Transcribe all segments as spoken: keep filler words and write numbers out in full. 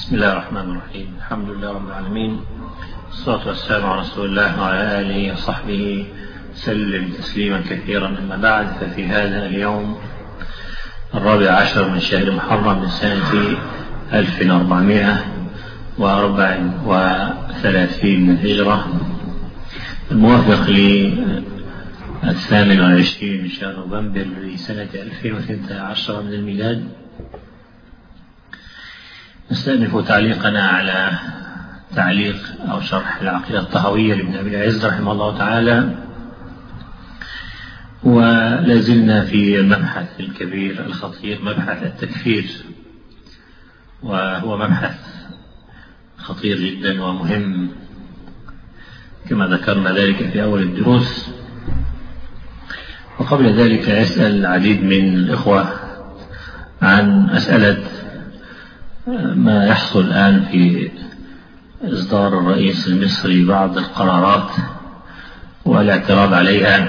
بسم الله الرحمن الرحيم. الحمد لله رب العالمين، والصلاة والسلام على رسول الله وعلى آله وصحبه سلم تسليما كثيرا. أما بعد، ففي هذا اليوم الرابع عشر من شهر محرم من سنة ألف وأربعمائة وأربع وثلاثين من الهجرة، الموافق للثامن والعشرين من شهر نوفمبر لسنة ألفين واثني عشر من الميلاد، نستأنف تعليقنا على تعليق أو شرح العقيدة الطحاوية لابن أبي العز رحمه الله تعالى، ولازلنا في المبحث الكبير الخطير، مبحث التكفير، وهو مبحث خطير جدا ومهم كما ذكرنا ذلك في أول الدروس. وقبل ذلك يسأل العديد من الإخوة عن مسألة ما يحصل الآن في إصدار الرئيس المصري بعض القرارات والاعتراض عليها،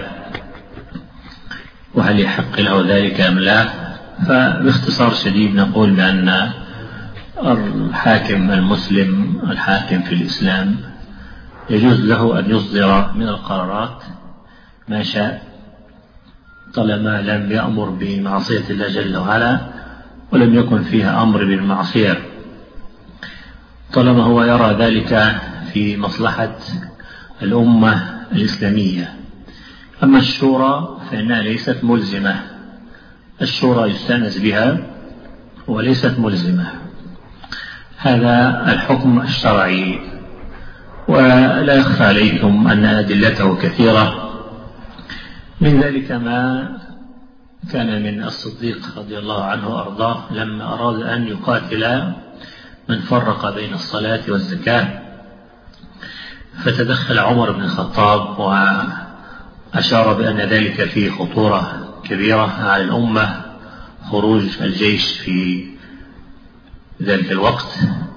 وهل يحق له ذلك أم لا. فباختصار شديد نقول بأن الحاكم المسلم، الحاكم في الإسلام، يجوز له أن يصدر من القرارات ما شاء طالما لم يأمر بمعصية الله جل وعلا ولم يكن فيها أمر بالمعصية، طالما هو يرى ذلك في مصلحة الأمة الإسلامية. أما الشورى فإنها ليست ملزمة، الشورى يستأنس بها وليست ملزمة، هذا الحكم الشرعي. ولا يخفى عليكم أن أدلته كثيرة، من ذلك ما كان من الصديق رضي الله عنه وأرضاه لما أراد أن يقاتل من فرق بين الصلاة والزكاة، فتدخل عمر بن الخطاب وأشار بأن ذلك فيه خطورة كبيرة على الأمة، خروج الجيش في ذلك الوقت.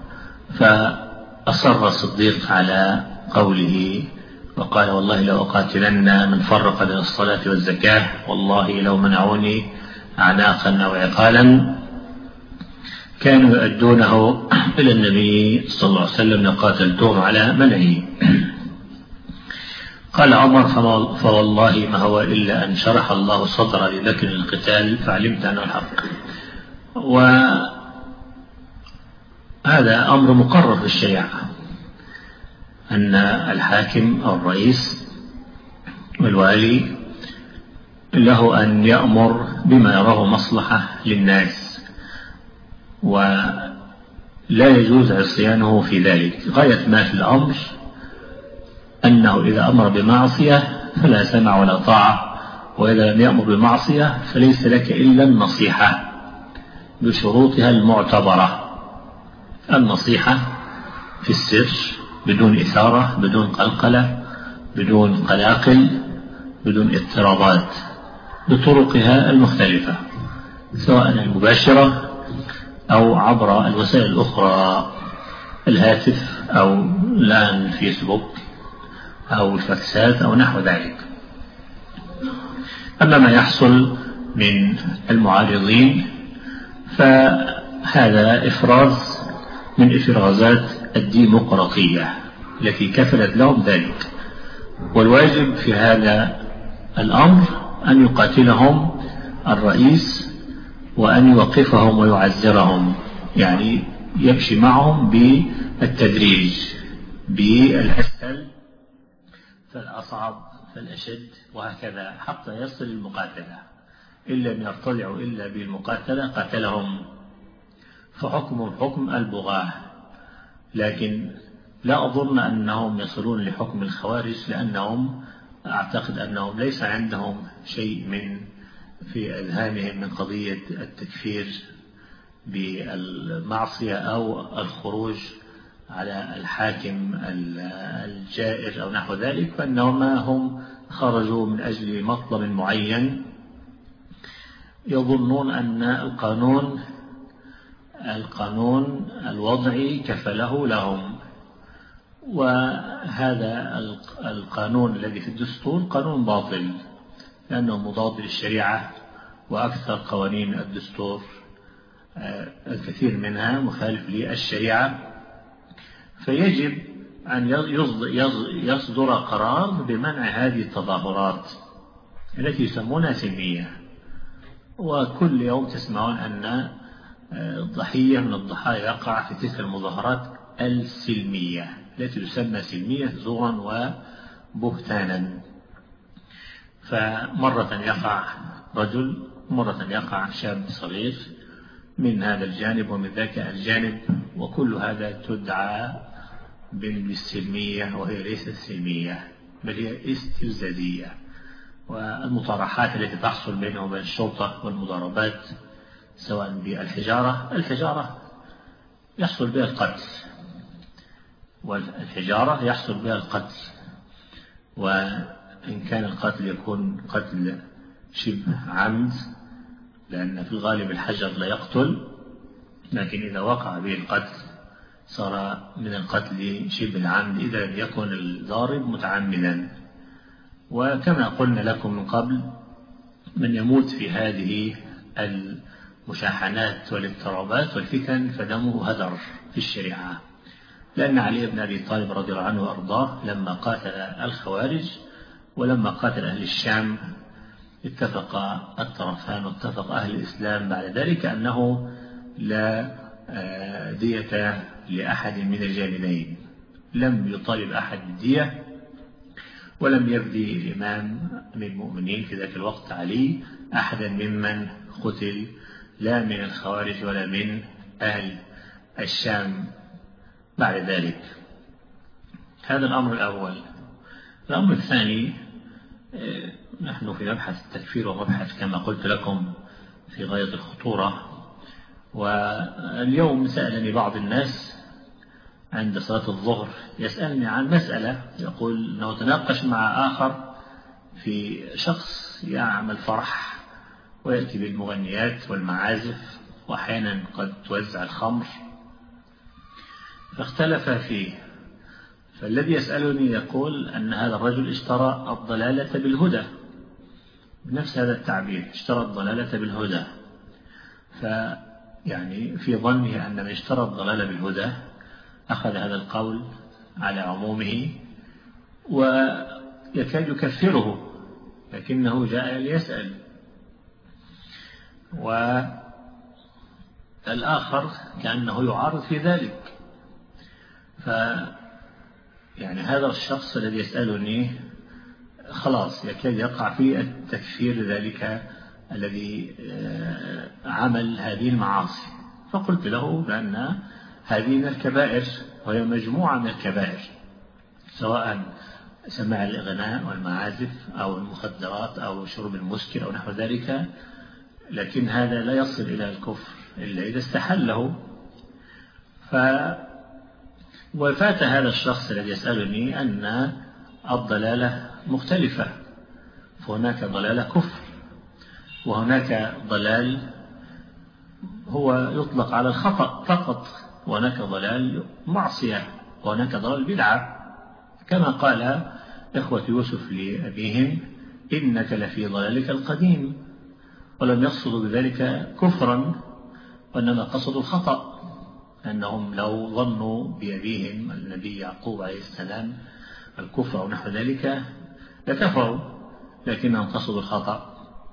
فأصر الصديق على قوله وقال: والله لو أقاتلن من فرق بين الصلاة والزكاة، والله لو منعوني أعناقا أو عقالا كانوا يؤدونه إلى النبي صلى الله عليه وسلم لقاتلتهم على منعه. قال عمر: فوالله ما هو إلا أن شرح الله صدر أبي بكر للقتال فعلمت أنه الحق. وهذا أمر مقرر في الشريعة، أن الحاكم أو الرئيس والوالي له أن يأمر بما يراه مصلحة للناس، ولا يجوز عصيانه في ذلك. غاية ما في الأمر أنه إذا أمر بمعصية فلا سمع ولا طاعة، وإذا لم يأمر بمعصية فليس لك إلا النصيحة بشروطها المعتبرة. النصيحة في السر بدون إثارة، بدون قلقلة، بدون قلاقل، بدون اضطرابات، بطرقها المختلفة، سواء المباشرة أو عبر الوسائل الأخرى، الهاتف أو الآن الفيسبوك أو الفاكسات أو نحو ذلك. أما ما يحصل من المعارضين فهذا إفراز من إفرازات الديمقراطية التي كفلت لهم ذلك، والواجب في هذا الأمر أن يقاتلهم الرئيس وأن يوقفهم ويعزرهم، يعني يمشي معهم بالتدريج، بالأسهل فالأصعب فالأشد، وهكذا حتى يصل المقاتلة. إن لم يرتدعوا إلا بالمقاتلة قاتلهم، فحكمهم حكم البغاة. لكن لا أظن أنهم يصلون لحكم الخوارج، لأنهم أعتقد أنهم ليس عندهم شيء من في أذهانهم من قضية التكفير بالمعصية أو الخروج على الحاكم الجائر أو نحو ذلك، فإنهم هم خرجوا من أجل مطلب معين، يظنون أن القانون القانون الوضعي كفله لهم. وهذا القانون الذي في الدستور قانون باطل، لأنه مضاد للشريعة، وأكثر قوانين الدستور الكثير منها مخالف للشريعة، فيجب أن يصدر قرار بمنع هذه التظاهرات التي يسمونها سلمية. وكل يوم تسمعون أن ضحية من الضحايا يقع في تلك المظاهرات السلمية التي تسمى سلمية زورا وبهتانا. فمرة يقع رجل، مرة يقع شاب صغير من هذا الجانب ومن ذاك الجانب، وكل هذا تدعى بالسلمية وهي ليست سلمية بل هي استفزازية. والمطارحات التي تحصل بينهم وبين الشرطة والمضاربات سواء بالحجارة، الحجارة يحصل بها القتل، والحجارة يحصل بها القتل، وإن كان القتل يكون قتل شبه عمد لأن في الغالب الحجر لا يقتل، لكن إذا وقع به القتل صار من القتل شبه العمد إذا لم يكن الضارب متعمدا. وكما قلنا لكم من قبل، من يموت في هذه المشاحنات والاضطرابات والفتن فدمه هدر في الشريعة، لأن علي بن أبي طالب رضي الله عنه وأرضاه لما قاتل الخوارج ولما قاتل أهل الشام اتفق الطرفان واتفق أهل الإسلام بعد ذلك أنه لا دية لأحد من الجانبين، لم يطالب أحد بالدية ولم يبدي الإمام من المؤمنين في ذاك الوقت علي أحدا ممن قتل لا من الخوارج ولا من أهل الشام بعد ذلك. هذا الأمر الأول. الأمر الثاني، نحن في مبحث التكفير ومبحث كما قلت لكم في غاية الخطورة. واليوم سألني بعض الناس عند صلاة الظهر يسألني عن مسألة، يقول أنه تناقش مع آخر في شخص يعمل فرح ويأتي بالمغنيات والمعازف وأحيانا قد توزع الخمر، فاختلف فيه. فالذي يسألني يقول أن هذا الرجل اشترى الضلالة بالهدى، بنفس هذا التعبير، اشترى الضلالة بالهدى. فيعني في ظنه أن من اشترى الضلالة بالهدى أخذ هذا القول على عمومه ويكاد يكفره، لكنه جاء ليسأل. والآخر كأنه يعارض في ذلك. ف يعني هذا الشخص الذي يسألني خلاص يكاد يقع في التكفير ذلك الذي عمل هذه المعاصي. فقلت له بأن هذه من الكبائر وهي مجموعة من الكبائر، سواء سماع الإغناء والمعازف أو المخدرات أو شرب المسكر أو نحو ذلك، لكن هذا لا يصل إلى الكفر إلا إذا استحله. ف وفات هذا الشخص الذي يسألني أن الضلالة مختلفة، فهناك ضلالة كفر وهناك ضلال هو يطلق على الخطأ فقط، وهناك ضلال معصية وهناك ضلال بدعة، كما قال إخوة يوسف لأبيهم إنك لفي ضلالك القديم، ولم يقصدوا بذلك كفرا وإنما قصدوا الخطأ، أنهم لو ظنوا بأبيهم النبي يعقوب عليه السلام الكفر أو نحو ذلك لكفروا، لكنهم قصدوا الخطأ.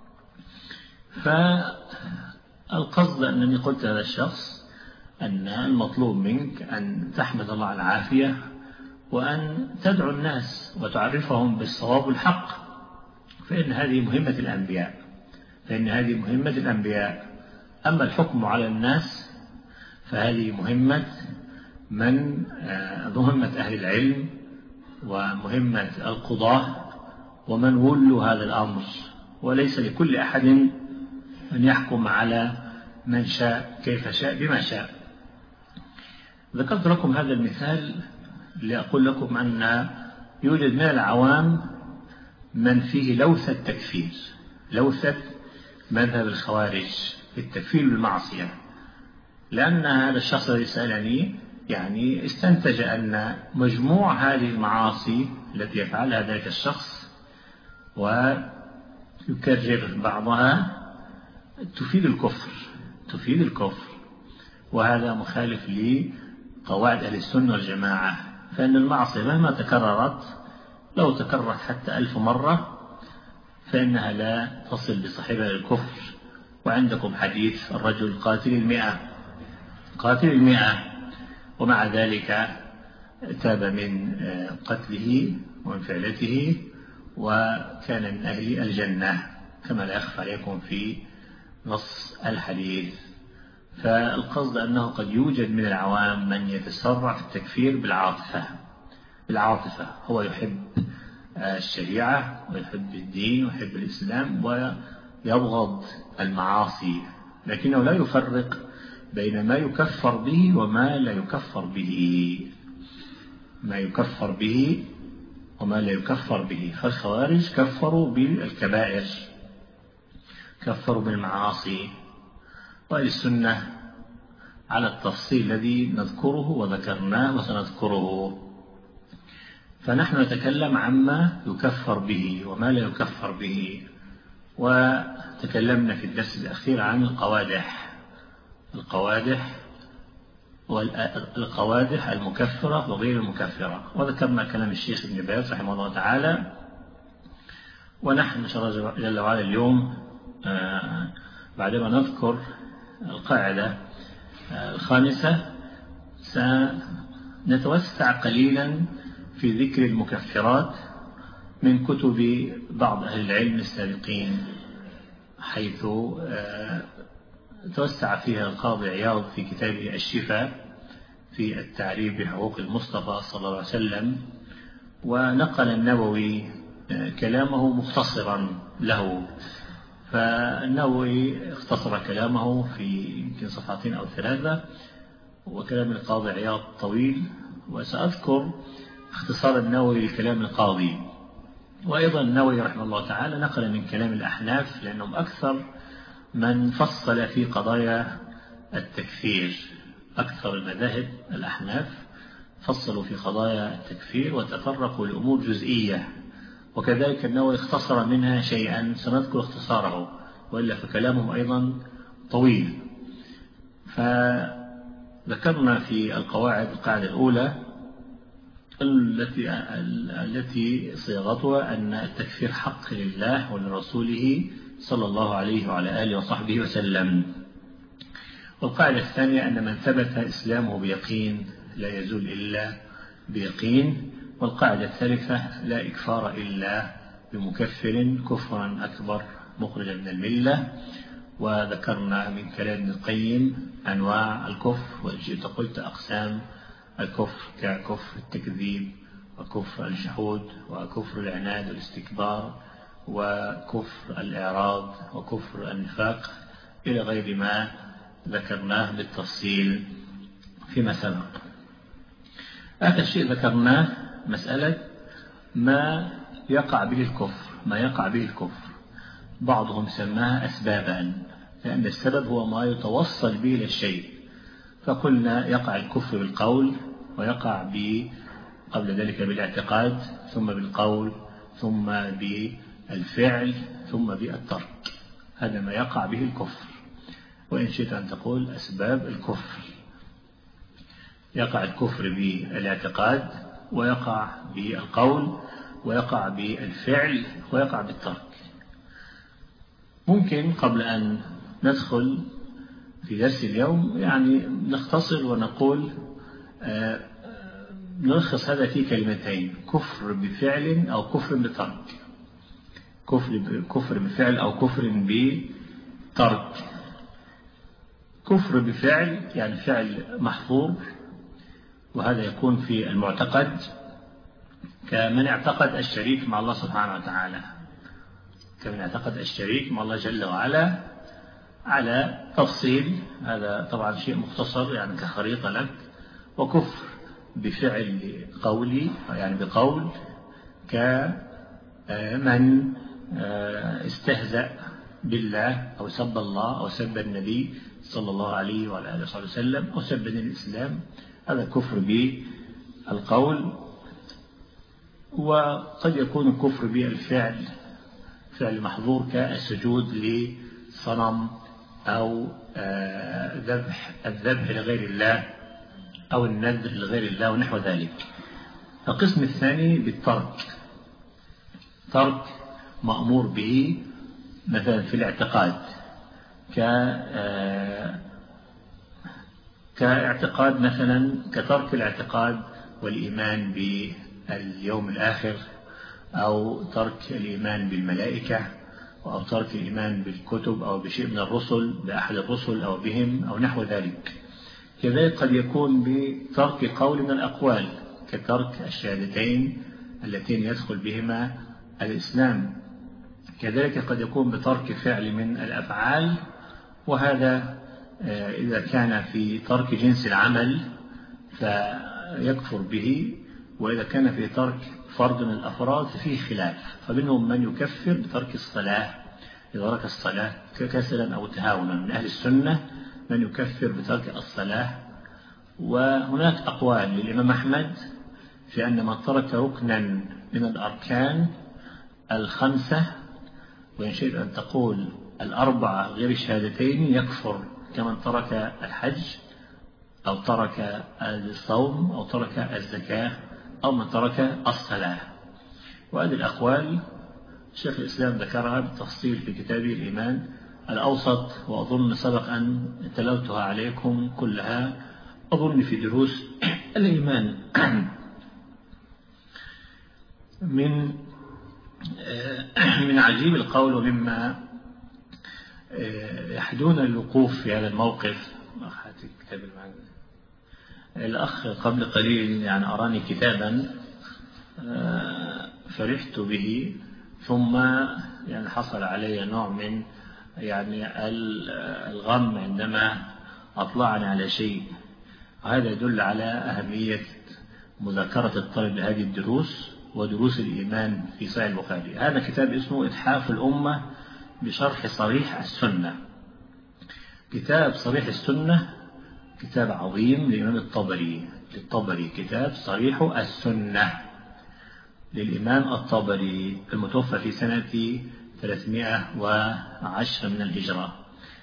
فالقصد أنني قلت هذا الشخص أن المطلوب منك أن تحمد الله على العافية وأن تدعو الناس وتعرفهم بالصواب والحق، فإن هذه مهمة الأنبياء فإن هذه مهمة الأنبياء أما الحكم على الناس فهذه مهمة من مهمة أهل العلم ومهمة القضاة ومن ولوا هذا الأمر، وليس لكل أحد أن يحكم على من شاء كيف شاء بما شاء. ذكرت لكم هذا المثال لأقول لكم أن يوجد من العوام من فيه لوثة تكفير، لوثة مذهب الخوارج في التكفير بالمعصية، لأن هذا الشخص الذي سألني يعني استنتج أن مجموع هذه المعاصي التي يفعلها ذلك الشخص ويكرر بعضها تفيد الكفر تفيد الكفر، وهذا مخالف لقواعد أهل السنة والجماعة، فإن المعصية مهما تكررت لو تكررت حتى ألف مرة فإنها لا تصل بصاحبها الكفر. وعندكم حديث الرجل قاتل المئة قاتل المئة ومع ذلك تاب من قتله ومن فعلته وكان من أهل الجنة كما لا يخفى عليكم في نص الحديث. فالقصد أنه قد يوجد من العوام من يتسرع في التكفير بالعاطفة بالعاطفة هو يحب الشريعة ويحب الدين ويحب الإسلام ويبغض المعاصي، لكنه لا يفرق بين ما يكفر به وما لا يكفر به ما يكفر به وما لا يكفر به. فالخوارج كفروا بالكبائر، كفروا بالمعاصي، وأهل السنة على التفصيل الذي نذكره وذكرناه وسنذكره. فنحن نتكلم عما يكفر به وما لا يكفر به. وتكلمنا في الدرس الأخير عن القوادح القوادح والقوادح المكفرة وغير المكفرة، وذكرنا كلام الشيخ ابن باز رحمه الله تعالى. ونحن إن شاء الله جل وعلا اليوم بعدما نذكر القاعدة الخامسة سنتوسع قليلا في ذكر المكفرات من كتب بعض أهل العلم السابقين، حيث توسع فيها القاضي عياض في كتابه الشفاء في التعريف بحقوق المصطفى صلى الله عليه وسلم، ونقل النووي كلامه مختصرا له. فالنووي اختصر كلامه في يمكن صفحتين أو ثلاثة، وكلام القاضي عياض طويل، وسأذكر اختصار النووي لكلام القاضي. وأيضا النووي رحمه الله تعالى نقل من كلام الأحناف لأنهم أكثر من فصل في قضايا التكفير، أكثر المذاهب الأحناف فصلوا في قضايا التكفير وتطرقوا لأمور جزئية، وكذلك النووي اختصر منها شيئا سنذكر اختصاره، وإلا فكلامهم أيضا طويل. فذكرنا في القواعد القاعدة الأولى التي التي صياغتها أن التكفير حق لله ولرسوله صلى الله عليه وعلى آله وصحبه وسلم. والقاعدة الثانية أن من ثبت إسلامه بيقين لا يزول إلا بيقين. والقاعدة الثالثة لا إكفار إلا بمكفر كفرا أكبر مخرجا من الملة. وذكرنا من كلام ابن القيم أنواع الكفر، وجئت قلت أقسام الكفر ككفر التكذيب وكفر الجحود وكفر العناد والاستكبار وكفر الإعراض وكفر النفاق إلى غير ما ذكرناه بالتفصيل فيما سبق. آخر شيء ذكرناه مسألة ما يقع به الكفر ما يقع به الكفر بعضهم سماها أسبابا، لأن السبب هو ما يتوصل به إلى الشيء. فقلنا يقع الكفر بالقول، ويقع قبل ذلك بالاعتقاد، ثم بالقول، ثم بالفعل، ثم بالترك. هذا ما يقع به الكفر. وإن شئت أن تقول أسباب الكفر، يقع الكفر بالاعتقاد، ويقع بالقول، ويقع بالفعل، ويقع بالترك. ممكن قبل أن ندخل في درس اليوم يعني نختصر ونقول آه نلخص هذا في كلمتين: كفر بفعل أو كفر بترك. كفر كفر بفعل أو كفر بترك. كفر بفعل يعني فعل محظور، وهذا يكون في المعتقد، كمن اعتقد الشريك مع الله سبحانه وتعالى كمن اعتقد الشريك مع الله جل وعلا على تفصيل. هذا طبعا شيء مختصر يعني كخريطة لك. وكفر بفعل قولي يعني بقول، كمن استهزأ بالله أو سب الله أو سب النبي صلى الله عليه وعلى آله وصحبه وسلم أو سب الإسلام، هذا كفر بالقول. وقد يكون الكفر بالفعل فعل محظور كالسجود لصنم أو ذبح الذبح لغير الله أو النذر لغير الله ونحو ذلك. القسم الثاني بالترك، ترك مأمور به مثلا في الاعتقاد، كاعتقاد مثلا كترك الاعتقاد والإيمان باليوم الآخر، أو ترك الإيمان بالملائكة، أو ترك الإيمان بالكتب أو بشيء من الرسل، بأحد الرسل أو بهم أو نحو ذلك. كذلك قد يكون بترك قول من الأقوال كترك الشهادتين اللتين يدخل بهما الإسلام. كذلك قد يكون بترك فعل من الأفعال، وهذا إذا كان في ترك جنس العمل فيكفر به، وإذا كان في ترك فرد من الأفراد فيه خلاف، فمنهم من يكفر بترك الصلاة إذا ترك الصلاة كسلا أو تهاونا. من أهل السنة من يكفر بترك الصلاة. وهناك أقوال للإمام أحمد في أن من ترك ركنا من الأركان الخمسة، وإن شئت أن تقول الأربعة غير الشهادتين، يكفر كمن ترك الحج أو ترك الصوم أو ترك الزكاة أو من ترك الصلاة. وهذه الأقوال شيخ الإسلام ذكرها بالتفصيل في كتابه الإيمان الأوسط، وأظن سبق أن تلوتها عليكم كلها أظن في دروس الإيمان. من من عجيب القول ومما يحدون الوقوف في هذا الموقف، الأخ قبل قليل يعني أراني كتابا فرحت به، ثم يعني حصل علي نوع من يعني الغم عندما أطلعني على شيء. وهذا يدل على أهمية مذاكرة الطالب لهذه الدروس ودروس الإيمان في صحيح البخاري. هذا كتاب اسمه إتحاف الأمة بشرح صريح السنة. كتاب صريح السنة كتاب عظيم للإمام الطبري للطبري كتاب صريح السنة للإمام الطبري المتوفى في سنة ثلاثمائة وعشرة من الهجرة.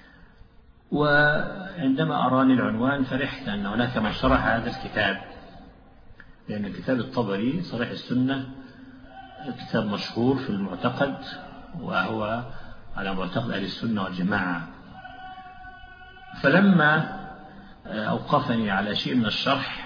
وعندما أراني العنوان فرحت أن هناك من شرح هذا الكتاب، لأن كتاب الطبري صريح السنة كتاب مشهور في المعتقد، وهو على معتقد أهل السنة والجماعة. فلما أوقفني على شيء من الشرح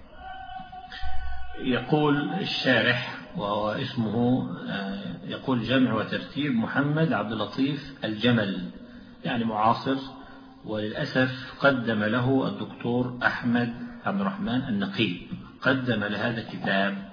يقول الشارح، وهو اسمه يقول جمع وترتيب محمد عبد اللطيف الجمل، يعني معاصر، وللأسف قدم له الدكتور أحمد عبد الرحمن النقيب، قدم لهذا الكتاب،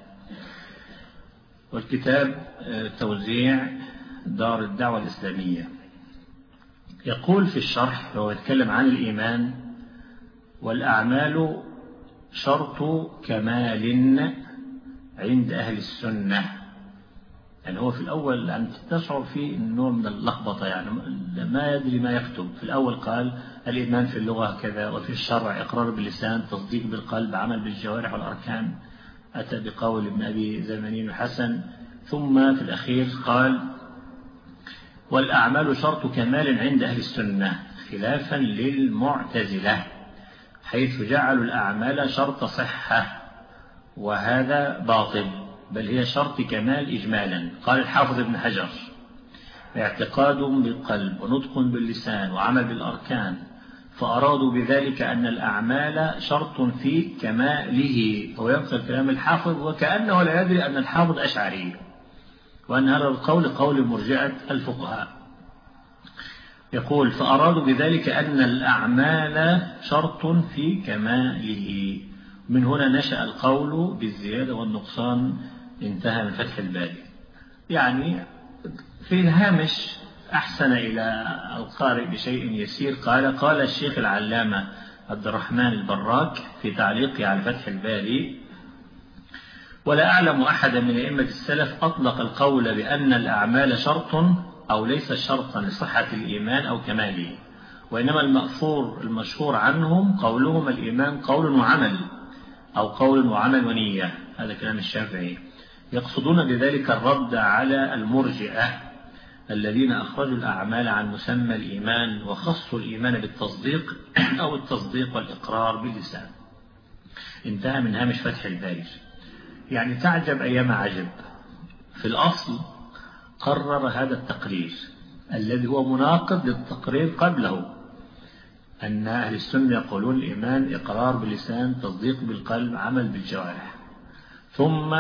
والكتاب توزيع دار الدعوة الإسلامية. يقول في الشرح وهو يتكلم عن الإيمان: والأعمال شرط كمال عند أهل السنة. يعني هو في الأول أن تشعر فيه نوع من اللخبطة، يعني ما يدري ما يكتب. في الأول قال الإيمان في اللغة كذا، وفي الشرع إقرار باللسان، تصديق بالقلب، عمل بالجوارح والأركان. أتى بقول ابن أبي زمانين الحسن، ثم في الأخير قال والأعمال شرط كمال عند أهل السنة، خلافا للمعتزلة حيث جعلوا الأعمال شرط صحة، وهذا باطل، بل هي شرط كمال إجمالا. قال الحافظ ابن حجر: اعتقاد بالقلب ونطق باللسان وعمل بالأركان، فأرادوا بذلك أن الأعمال شرط في كماله. وينقل كلام الحافظ وكأنه لا يدري أن الحافظ أشعري، وأن هذا القول قول مرجئة الفقهاء. يقول: فأرادوا بذلك أن الأعمال شرط في كماله. من هنا نشأ القول بالزيادة والنقصان، انتهى من فتح الباري. يعني في الهامش أحسن إلى القارئ بشيء يسير، قال: قال الشيخ العلامة عبد الرحمن البراك في تعليقه على فتح الباري: ولا أعلم أحدا من أئمة السلف أطلق القول بأن الأعمال شرط أو ليس شرطا لصحة الإيمان أو كماله، وإنما المأثور المشهور عنهم قولهم الإيمان قول وعمل، أو قول وعمل ونية. هذا كلام الشافعي. يقصدون بذلك الرد على المرجئة الذين أخرجوا الأعمال عن مسمى الإيمان وخصوا الإيمان بالتصديق أو التصديق والإقرار باللسان. انتهى من هامش فتح الباري. يعني تعجب أيما عجب، في الأصل قرر هذا التقرير الذي هو مناقض للتقرير قبله، أن أهل السنة يقولون الإيمان إقرار باللسان، تصديق بالقلب، عمل بالجوارح، ثم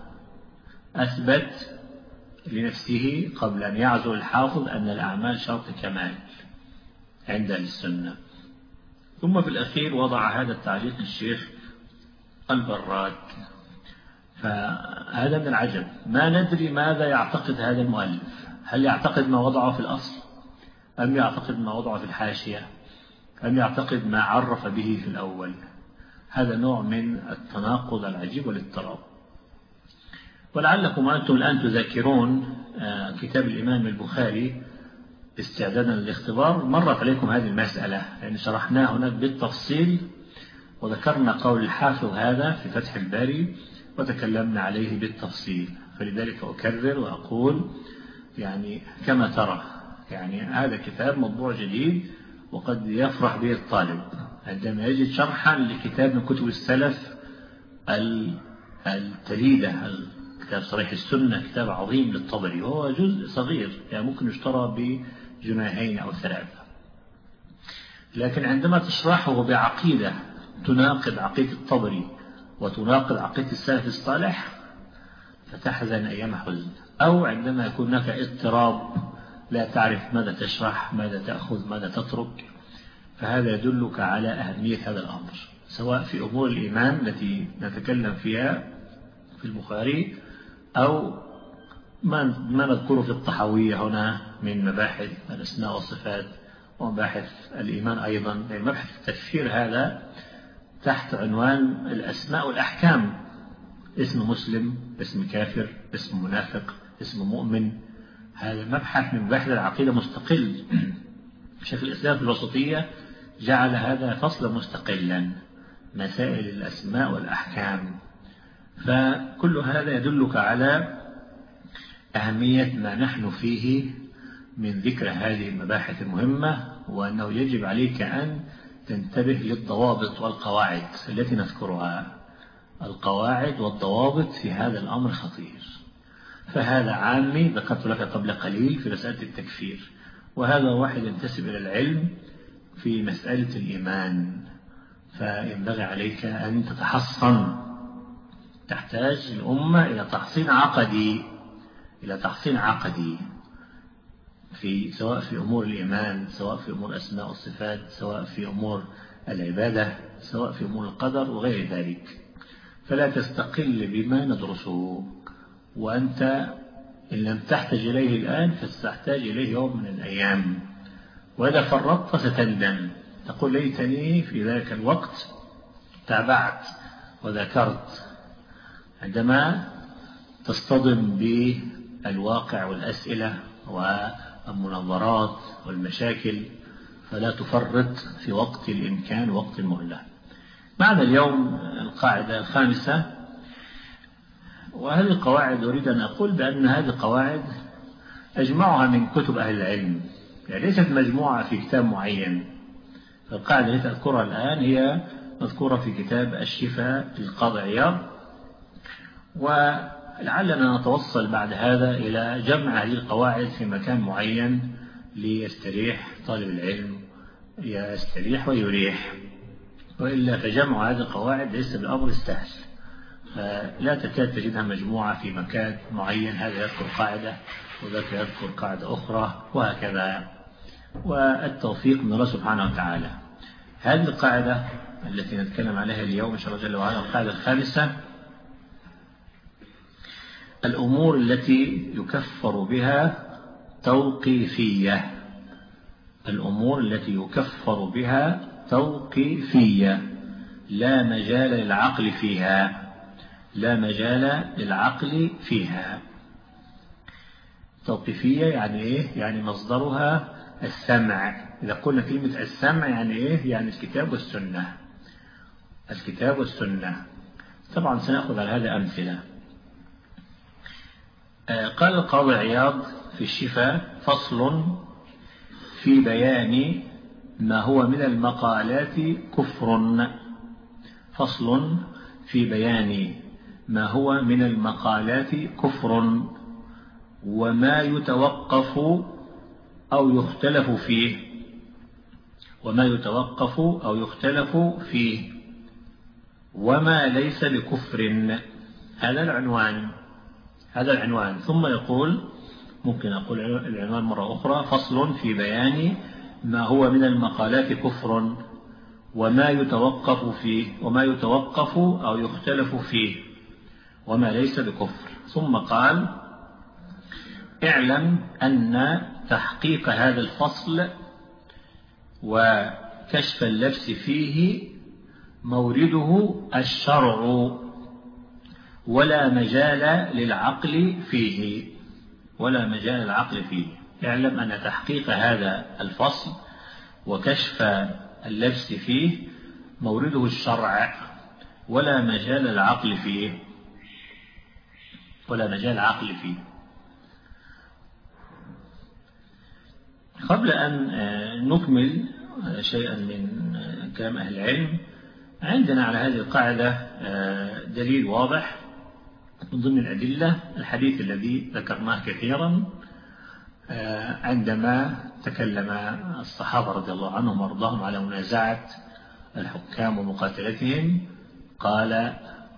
أثبت لنفسه قبل أن يعزو الحافظ أن الأعمال شرط كمال عند أهل السنة. ثم في الأخير وضع هذا التعليق الشيخ البراك. فهذا من العجب، ما ندري ماذا يعتقد هذا المؤلف، هل يعتقد ما وضعه في الأصل، أم يعتقد ما وضعه في الحاشية، أم يعتقد ما عرف به في الأول. هذا نوع من التناقض العجيب والاضطراب. ولعلكم أنتم الآن تذاكرون كتاب الإمام البخاري استعدادا للاختبار، مرت عليكم هذه المسألة يعني شرحناها هناك بالتفصيل، وذكرنا قول الحافظ هذا في فتح الباري وتكلمنا عليه بالتفصيل. فلذلك أكرر وأقول يعني كما ترى، يعني هذا كتاب مطبوع جديد وقد يفرح به الطالب عندما يجد شرحا لكتاب من كتب السلف التليدة، كتاب صريح السنة، كتاب عظيم للطبري، وهو جزء صغير يعني ممكن يشترى بجنيهين أو ثلاثة، لكن عندما تشرحه بعقيدة تناقض عقيدة الطبري وتناقض عقيدة السلف الصالح فتحزن أيام حزن، أو عندما يكون هناك اضطراب لا تعرف ماذا تشرح، ماذا تأخذ، ماذا تترك، فهذا يدلك على أهمية هذا الأمر، سواء في أمور الإيمان التي نتكلم فيها في البخاري أو ما ما نذكره في الطحاوية هنا من مباحث الأسماء والصفات ومباحث الإيمان أيضا. يعني مبحث التكفير هذا تحت عنوان الأسماء والأحكام، اسم مسلم، اسم كافر، اسم منافق، اسم مؤمن، هذا مبحث من مباحث العقيدة مستقل. شيخ الإسلام في الوسطية جعل هذا فصلا مستقلا، مسائل الأسماء والأحكام. فكل هذا يدلك على أهمية ما نحن فيه من ذكر هذه المباحث المهمة، وأنه يجب عليك أن تنتبه للضوابط والقواعد التي نذكرها. القواعد والضوابط في هذا الأمر خطير. فهذا عامي ذكرت لك قبل قليل في مسألة التكفير، وهذا واحد ينتسب إلى العلم في مسألة الإيمان، فينبغي عليك أن تتحصن. تحتاج الأمة إلى تحصين عقدي، إلى تحصين عقدي في سواء في أمور الإيمان، سواء في أمور الأسماء والصفات، سواء في أمور العبادة، سواء في أمور القدر وغير ذلك. فلا تستقل بما ندرسه، وأنت إن لم تحتاج إليه الآن فستحتاج إليه يوم من الأيام، وإذا فرطت ستندم، تقول ليتني في ذلك الوقت تابعت وذكرت. عندما تصطدم بالواقع والأسئلة والمناظرات والمشاكل فلا تفرط في وقت الإمكان وقت المهلة. معنا اليوم القاعدة الخامسة، وهذه القواعد أريد أن أقول بأن هذه القواعد أجمعها من كتب أهل العلم، يعني ليست مجموعة في كتاب معين. القاعدة التي أذكرها الآن هي مذكورة في كتاب الشفاء للقاضي عياض، ولعلنا نتوصل بعد هذا إلى جمع هذه القواعد في مكان معين ليستريح طالب العلم، يستريح ويريح، وإلا فجمع هذه القواعد ليس بالأمر السهل، فلا تكاد تجدها مجموعة في مكان معين، هذا يذكر قاعدة وذاك يذكر قاعدة أخرى وهكذا، والتوفيق من الله سبحانه وتعالى. هذه القاعدة التي نتكلم عليها اليوم إن شاء الله جل وعلا القاعدة الخامسة: الأمور التي يكفر بها توقيفية. الأمور التي يكفر بها توقيفية، لا مجال للعقل فيها، لا مجال للعقل فيها. توقيفية يعني إيه؟ يعني مصدرها السمع. إذا قلنا كلمة السمع يعني إيه؟ يعني الكتاب والسنة، الكتاب والسنة. طبعا سنأخذ على هذا أمثلة. قال القاضي عياض في الشفاء فصل في بيان ما هو من المقالات كفر. فصل في بيان ما هو من المقالات كفر وما يتوقف أو يختلف فيه وما يتوقف أو يختلف فيه وما ليس بكفر. هذا العنوان هذا العنوان ثم يقول، ممكن أقول العنوان مرة أخرى: فصل في بيان ما هو من المقالات كفر وما يتوقف فيه وما يتوقف أو يختلف فيه وما ليس بكفر. ثم قال: اعلم أن تحقيق هذا الفصل وكشف اللبس فيه مورده الشرع ولا مجال للعقل فيه ولا مجال للعقل فيه. اعلم أن تحقيق هذا الفصل وكشف اللبس فيه مورده الشرع ولا مجال العقل فيه ولا مجال العقل فيه. قبل أن نكمل شيئا من كلام أهل العلم، عندنا على هذه القاعدة دليل واضح من ضمن الأدلة الحديث الذي ذكرناه كثيرا عندما تكلم الصحابة رضي الله عنهم وارضاهم على منازعة الحكام ومقاتلتهم، قال: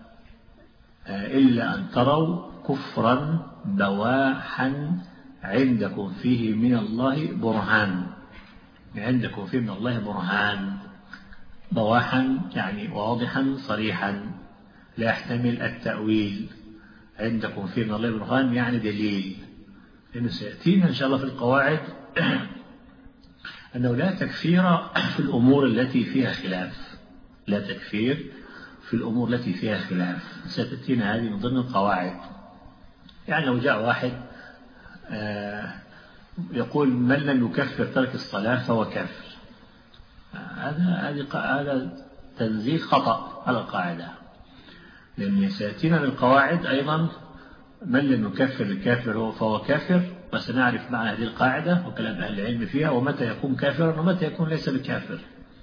إلا أن تروا كفرا بواحا عندكم فيه من الله برهان. عندكم فيه من الله برهان. بواحا يعني واضحا صريحا لا يحتمل التأويل. عندكم فيه من الله برهان يعني دليل. لأنه سيأتينا إن شاء الله في القواعد أنه لا تكفير في الأمور التي فيها خلاف. لا تكفير في الأمور التي فيها خلاف. ستأتينا هذه من ضمن القواعد. يعني لو جاء واحد يقول: من لم يكفر ترك الصلاة فهو كافر، هذا هذا تنزيه خطأ على القاعدة. لأن سيأتينا للقواعد أيضا: من لم يكفر الكافر فهو كافر، وسنعرف معنى هذه القاعدة وكلام أهل العلم فيها ومتى يكون كافرا ومتى يكون ليس بكافر.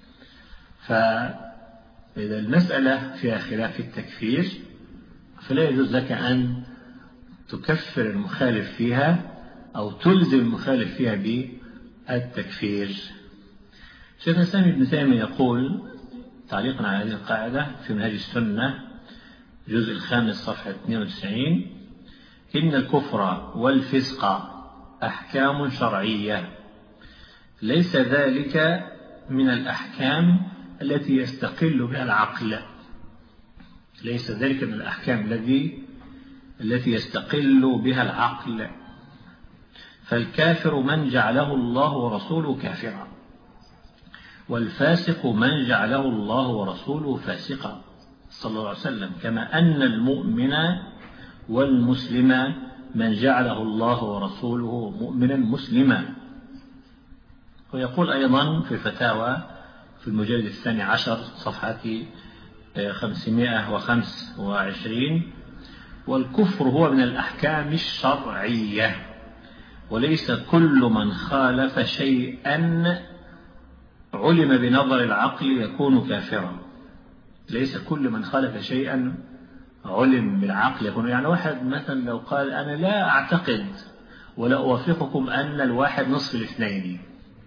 فإذا المسألة فيها خلاف في التكفير فلا يجوز لك أن تكفر المخالف فيها أو تلزم المخالف فيها بالتكفير. شيخ الإسلام ابن تيمية يقول تعليقا على هذه القاعدة في منهج السنة الجزء الخامس صفحة اثنين وتسعين: إن الكفر والفسق أحكام شرعية ليس ذلك من الأحكام التي يستقل بها العقل. ليس ذلك من الأحكام الذي التي يستقل بها العقل. فالكافر من جعله الله ورسوله كافرا، والفاسق من جعله الله ورسوله فاسقا صلى الله عليه وسلم، كما أن المؤمن والمسلم من جعله الله ورسوله مؤمنا مسلما. ويقول أيضا في فتاوى في المجلد الثاني عشر صفحة خمسمائة وخمسة وعشرين: والكفر هو من الأحكام الشرعية وليس كل من خالف شيئا علم بنظر العقل يكون كافرا. ليس كل من خالف شيئا علم بالعقل يكون، يعني واحد مثلا لو قال: أنا لا أعتقد ولا أوافقكم أن الواحد نصف الاثنين.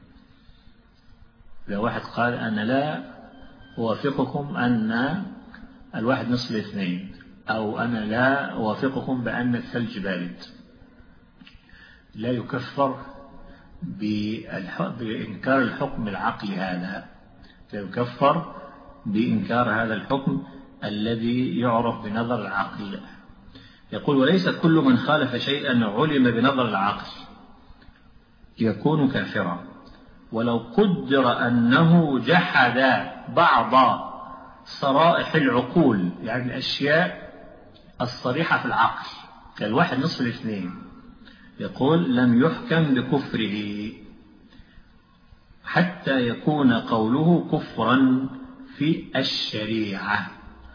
لو واحد قال: أنا لا أوافقكم أن الواحد نصف الاثنين، أو أنا لا أوافقكم بأن الثلج بارد، لا يكفر بإنكار الحكم العقلي هذا. لا يكفر بإنكار هذا الحكم الذي يعرف بنظر العقل. يقول: وليس كل من خالف شيئا علم بنظر العقل يكون كافرا، ولو قدر أنه جحد بعض صرائح العقول، يعني الأشياء الصريحة في العقل كالواحد نصف الاثنين، يقول: لم يحكم بكفره حتى يكون قوله كفرا في الشريعة.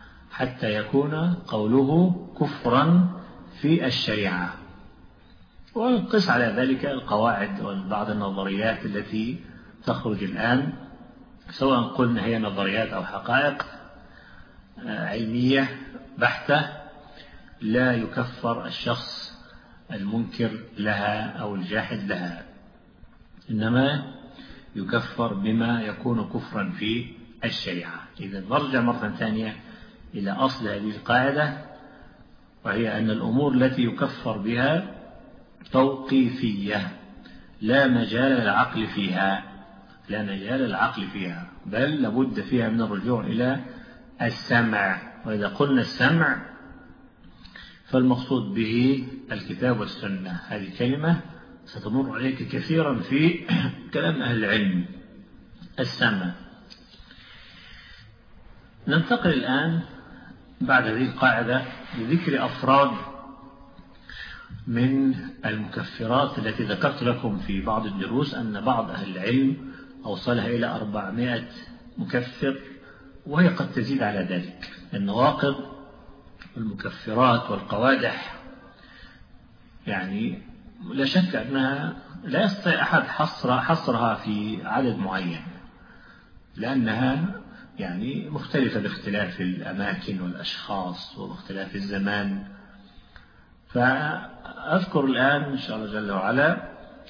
حتى يكون قوله كفرا في الشريعة. ونقص على ذلك القواعد وبعض النظريات التي تخرج الآن، سواء قلنا هي نظريات أو حقائق علمية بحتة، لا يكفر الشخص المنكر لها أو الجاحد لها، إنما يكفر بما يكون كفرا في الشريعة. إذا نرجع مرة ثانية إلى أصل هذه القاعدة، وهي أن الأمور التي يكفر بها توقيفية، لا مجال للعقل فيها، لا مجال للعقل فيها، بل لابد فيها من الرجوع إلى السمع. وإذا قلنا السمع فالمقصود به الكتاب والسنة. هذه كلمة ستمر عليك كثيرا في كلام أهل العلم، السمع. ننتقل الآن بعد هذه القاعدة لذكر أفراد من المكفرات التي ذكرت لكم في بعض الدروس أن بعض أهل العلم أوصلها إلى أربعمائة مكفر، وهي قد تزيد على ذلك. النواقض والمكفرات والقوادح يعني لا شك أنها لا يستطيع أحد حصر حصرها في عدد معين، لأنها يعني مختلفة باختلاف الأماكن والأشخاص واختلاف الزمان. فأذكر الآن إن شاء الله جل وعلا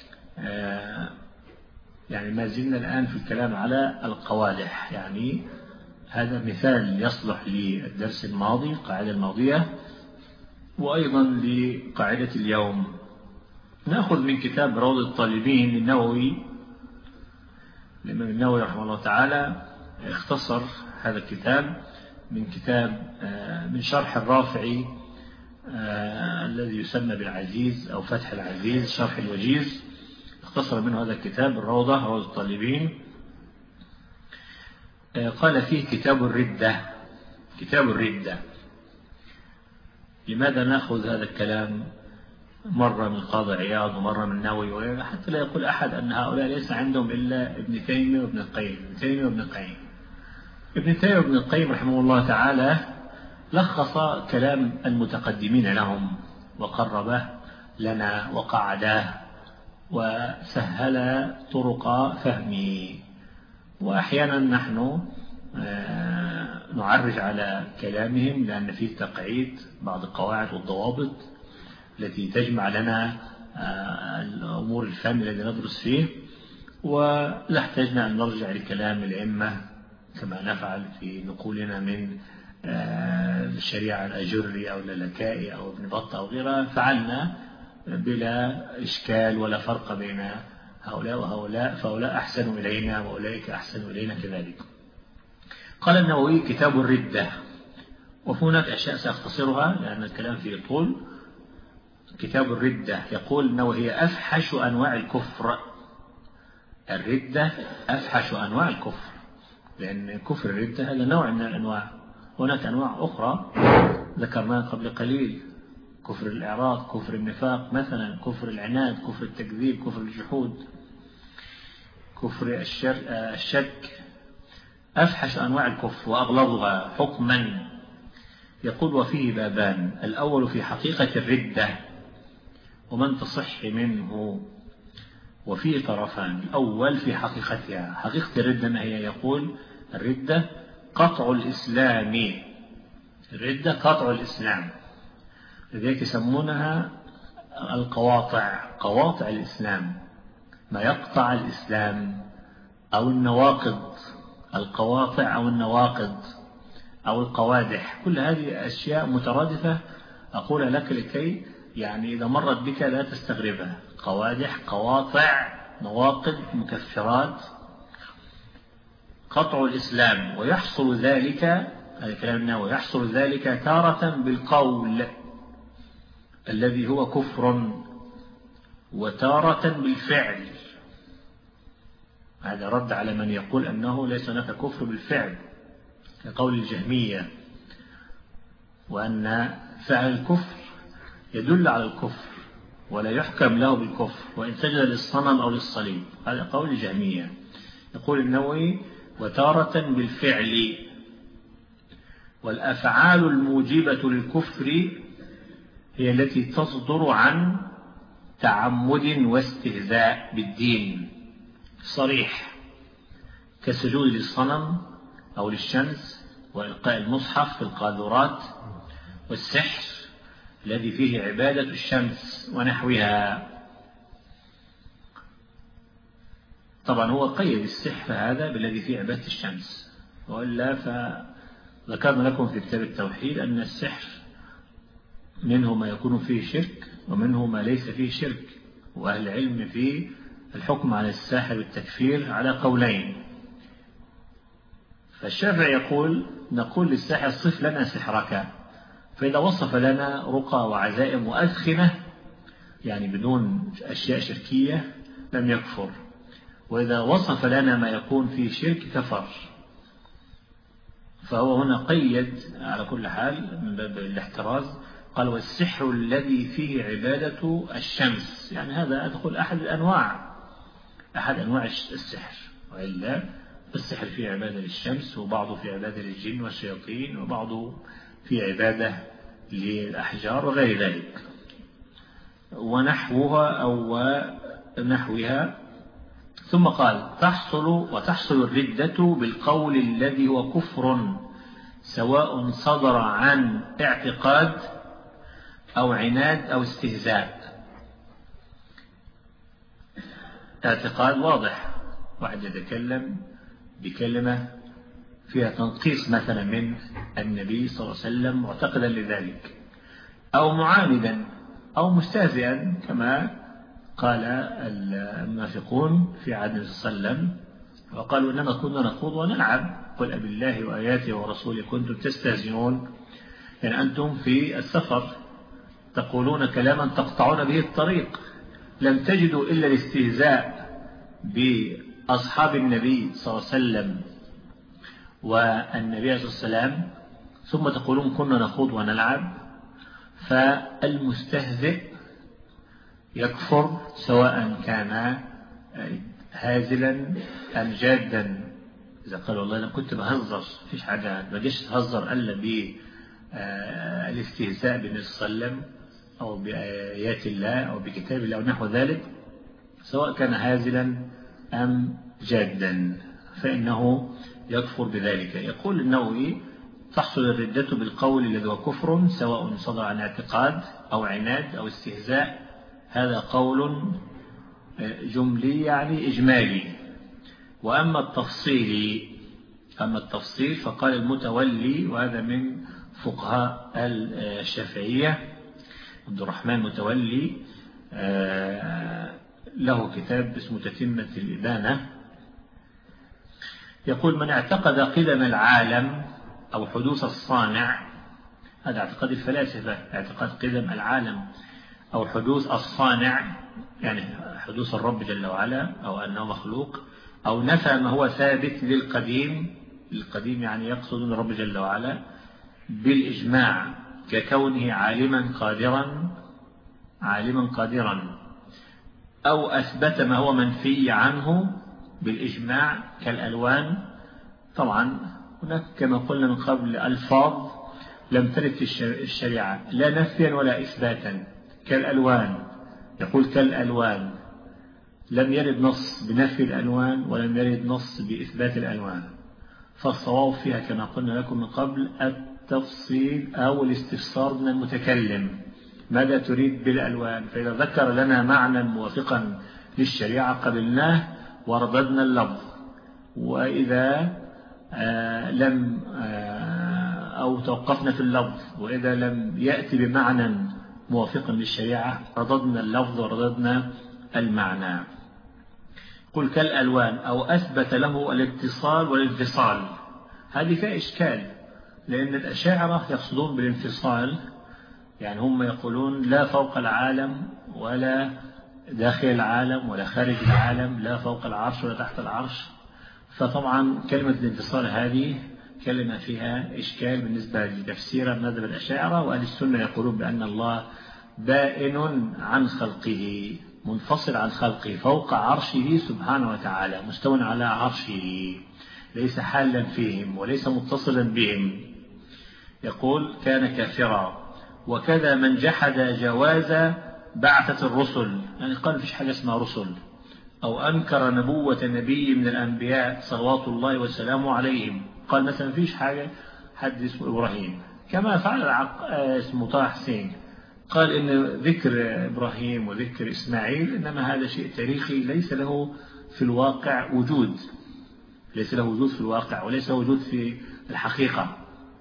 يعني ما زلنا الآن في الكلام على القوادح، يعني هذا مثال يصلح للدرس الماضي القاعدة الماضية، وأيضا لقاعدة اليوم. نأخذ من كتاب روض الطالبين للنووي، الإمام النووي رحمه الله تعالى اختصر هذا الكتاب من كتاب من شرح الرافعي الذي يسمى بالعزيز أو فتح العزيز شرح الوجيز، اختصر منه هذا الكتاب الروضة روض الطالبين. قال فيه كتاب الردة. كتاب الردة، لماذا نأخذ هذا الكلام مرة من قاضي عياض ومرة من النووي، حتى لا يقول أحد أن هؤلاء ليس عندهم إلا ابن تيمية وابن القيم. ابن تيمية وابن القيم ابن تيمية وابن القيم رحمه الله تعالى لخص كلام المتقدمين لهم وقربه لنا وقعده وسهل طرق فهمه. وأحيانا نحن نعرج على كلامهم لأن فيه تقعيد بعض القواعد والضوابط التي تجمع لنا الأمور الفهم الذي ندرس فيه، ولا احتاجنا أن نرجع لكلام الأئمة كما نفعل في نقولنا من الشريعة الأجري أو اللالكائي أو ابن بطة أو غيرها. فعلنا بلا إشكال ولا فرق بين هؤلاء وهؤلاء، فهؤلاء أحسنوا إلينا وأولئك أحسنوا إلينا كذلك. قال النووي كتاب الردة، وهناك أشياء سأختصرها لأن الكلام فيه طول. كتاب الردة يقول أنه هي أفحش أنواع الكفر. الردة أفحش أنواع الكفر، لأن كفر الردة هذا نوع من الأنواع. هناك أنواع أخرى ذكرناها قبل قليل، كفر الإعراض، كفر النفاق مثلا، كفر العناد، كفر التكذيب، كفر الجحود، كفر الشك. أفحش أنواع الكفر وأغلظها حكما. يقول وفيه بابان، الأول في حقيقة الردة ومن تصح منه، وفيه طرفان. الأول في حقيقتها، حقيقة الردة ما هي؟ يقول الردة قطع الإسلام. الردة قطع الإسلام، لذلك يسمونها القواطع، قواطع الإسلام، ما يقطع الإسلام، أو النواقض، القواطع أو النواقض أو القوادح. كل هذه أشياء مترادفة أقول لك لكي يعني إذا مرت بك لا تستغربها. قوادح، قواطع، نواقض، مكفرات. قطع الإسلام، ويحصل ذلك، هذا كلام النووي، يحصل ذلك تارة بالقول الذي هو كفر، وتارة بالفعل. هذا رد على من يقول أنه ليس هناك كفر بالفعل كقول الجهمية، وأن فعل الكفر يدل على الكفر ولا يحكم له بالكفر وإن سجد للصنم أو للصليب. هذا قول الجهمية. يقول النووي وتارة بالفعل. والأفعال الموجبة للكفر هي التي تصدر عن تعمد واستهزاء بالدين صريح، كسجود للصنم أو للشمس وإلقاء المصحف في القاذورات، والسحر الذي فيه عبادة الشمس ونحوها. طبعا هو قيد السحر هذا بالذي فيه عبادة الشمس، وإلا فذكرنا لكم في كتاب التوحيد أن السحر منه ما يكون فيه شرك ومنه ما ليس فيه شرك، وأهل العلم في الحكم على الساحر والتكفير على قولين. فالشافعي يقول نقول للساحر صف لنا سحرك، فإذا وصف لنا رقى وعزائم وأدخنة يعني بدون أشياء شركية لم يكفر، وإذا وصف لنا ما يكون فيه شرك كفر. فهو هنا قيد على كل حال من باب الاحتراز، قال والسحر الذي فيه عبادة الشمس، يعني هذا أدخل أحد الأنواع أحد أنواع السحر، وإلا السحر فيه عبادة للشمس، وبعضه في عبادة للجن والشياطين، وبعضه في عبادة للأحجار وغير ذلك ونحوها أو نحوها. ثم قال تحصل وتحصل الردة بالقول الذي هو كفر، سواء صدر عن اعتقاد أو عناد أو استهزاء. اعتقاد واضح، واحد يتكلم بكلمة فيها تنقيص مثلا من النبي صلى الله عليه وسلم معتقدا لذلك، أو معاندا أو مستهزئا كما قال المنافقون في عهد النبي صلى الله عليه وسلم، وقالوا إنما كنا نخوض ونلعب، قل أبي الله وآياته ورسوله كنتم تستهزئون. يعني أنتم في السفر تقولون كلاما تقطعون به الطريق، لم تجدوا إلا الاستهزاء بأصحاب النبي صلى الله عليه وسلم والنبي صلى الله عليه وسلم، ثم تقولون كنا نخوض ونلعب. فالمستهزئ يكفر سواء كان هازلا أم جادا. إذا قال والله أنا كنت بهزر فيش حاجة، ما جيش تهزر إلا بالاستهزاء بالنبي صلى الله عليه وسلم أو بآيات الله أو بكتاب الله أو نحو ذلك، سواء كان هازلا أم جادا فإنه يكفر بذلك. يقول النووي تحصل الردة بالقول الذي هو كفر، سواء صدر عن اعتقاد أو عناد أو استهزاء. هذا قول جملي يعني إجمالي. وأما التفصيل أما التفصيل فقال المتولي، وهذا من فقهاء الشافعية عبد الرحمن متولي، له كتاب اسمه تتمة الإبانة، يقول من اعتقد قدم العالم أو حدوث الصانع، هذا اعتقاد الفلاسفة، اعتقاد قدم العالم أو حدوث الصانع يعني حدوث الرب جل وعلا أو أنه مخلوق، أو نفى ما هو ثابت للقديم، القديم يعني يقصد الرب جل وعلا بالإجماع ككونه عالما قادرا عالما قادرا، أو أثبت ما هو منفي عنه بالإجماع كالألوان. طبعا هناك كما قلنا من قبل ألفاظ لم ترد في الشريعة لا نفيا ولا إثباتا، كالألوان، يقول كالألوان، لم يرد نص بنفي الألوان ولم يرد نص بإثبات الألوان. فالصواب فيها كما قلنا لكم من قبل التفصيل أو الاستفسار من المتكلم، ماذا تريد بالألوان؟ فإذا ذكر لنا معنى موافقا للشريعة قبلناه ورددنا اللفظ، وإذا آه لم آه أو توقفنا في اللفظ، وإذا لم يأتي بمعنى موافقا للشريعة رددنا اللفظ ورددنا المعنى. قل كالألوان أو أثبت له الاتصال والانفصال. هذه فيها إشكال، لأن الأشاعرة يقصدون بالانفصال، يعني هم يقولون لا فوق العالم ولا داخل العالم ولا خارج العالم، لا فوق العرش ولا تحت العرش. فطبعا كلمة الانفصال هذه كلمة فيها إشكال بالنسبة لتفسير مذهب الأشاعرة. وأهل السنة يقولون بأن الله بائن عن خلقه، منفصل عن خلقه، فوق عرشه سبحانه وتعالى، مستوى على عرشه، ليس حالا فيهم وليس متصلا بهم. يقول كان كافرا. وكذا من جحد جواز بعثت الرسل، يعني قال فيش حاجة اسمها رسل، أو أنكر نبوة نبي من الأنبياء صلوات الله وسلامه عليهم، قال مثلا فيش حاجة حد اسمه إبراهيم، كما فعل اسمه طه حسين، قال إن ذكر إبراهيم وذكر إسماعيل إنما هذا شيء تاريخي ليس له في الواقع وجود، ليس له وجود في الواقع وليس له وجود في الحقيقة.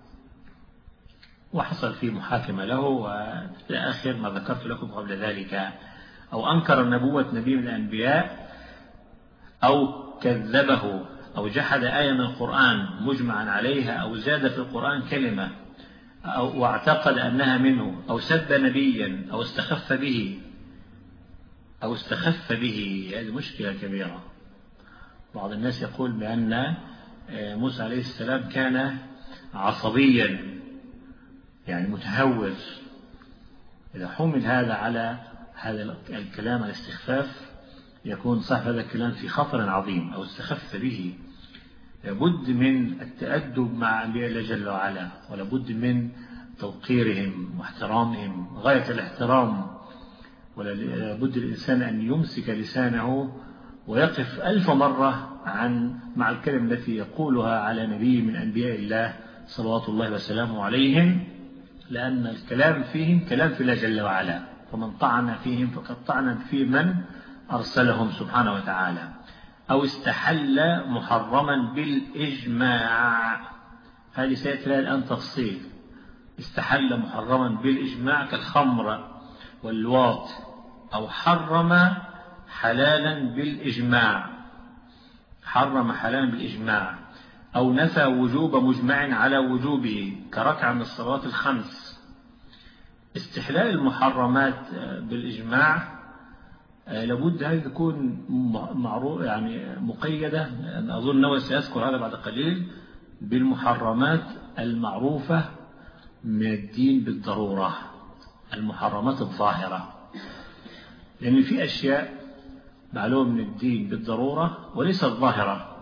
وحصل في محاكمة له وإلى آخر ما ذكرت لكم قبل ذلك. أو أنكر نبوة نبي من الأنبياء أو كذبه أو جحد آية من القرآن مجمعا عليها، أو زاد في القرآن كلمة أو واعتقد أنها منه، أو سب نبيا أو استخف به أو استخف به هذه مشكلة كبيرة. بعض الناس يقول بأن موسى عليه السلام كان عصبيا يعني متهور. إذا حمل هذا على هذا الكلام الاستخفاف يكون صاحب هذا الكلام في خطر عظيم، أو استخف به. لابد من التأدب مع أنبياء الله جل وعلا، ولابد من توقيرهم واحترامهم غاية الاحترام، ولابد الإنسان أن يمسك لسانه ويقف ألف مرة عن مع الكلمة التي يقولها على نبي من أنبياء الله صلوات الله وسلامه عليهم، لأن الكلام فيهم كلام في الله جل وعلا، فمن طعن فيهم فقد طعن في من أرسلهم سبحانه وتعالى. أو استحل محرما بالإجماع، هذه سيأتي لها الآن تفصيل. استحل محرما بالإجماع كالخمر واللواط، أو حرم حلالا بالإجماع، حرم حلالا بالإجماع، أو نفى وجوب مجمع على وجوبه كركعة من الصلوات الخمس. استحلال المحرمات بالإجماع لابد أن تكون معروف يعني مقيدة، أظن نوى سيذكر هذا بعد قليل، بالمحرمات المعروفة من الدين بالضرورة، المحرمات الظاهرة، لأن في أشياء معلومة من الدين بالضرورة وليست ظاهرة،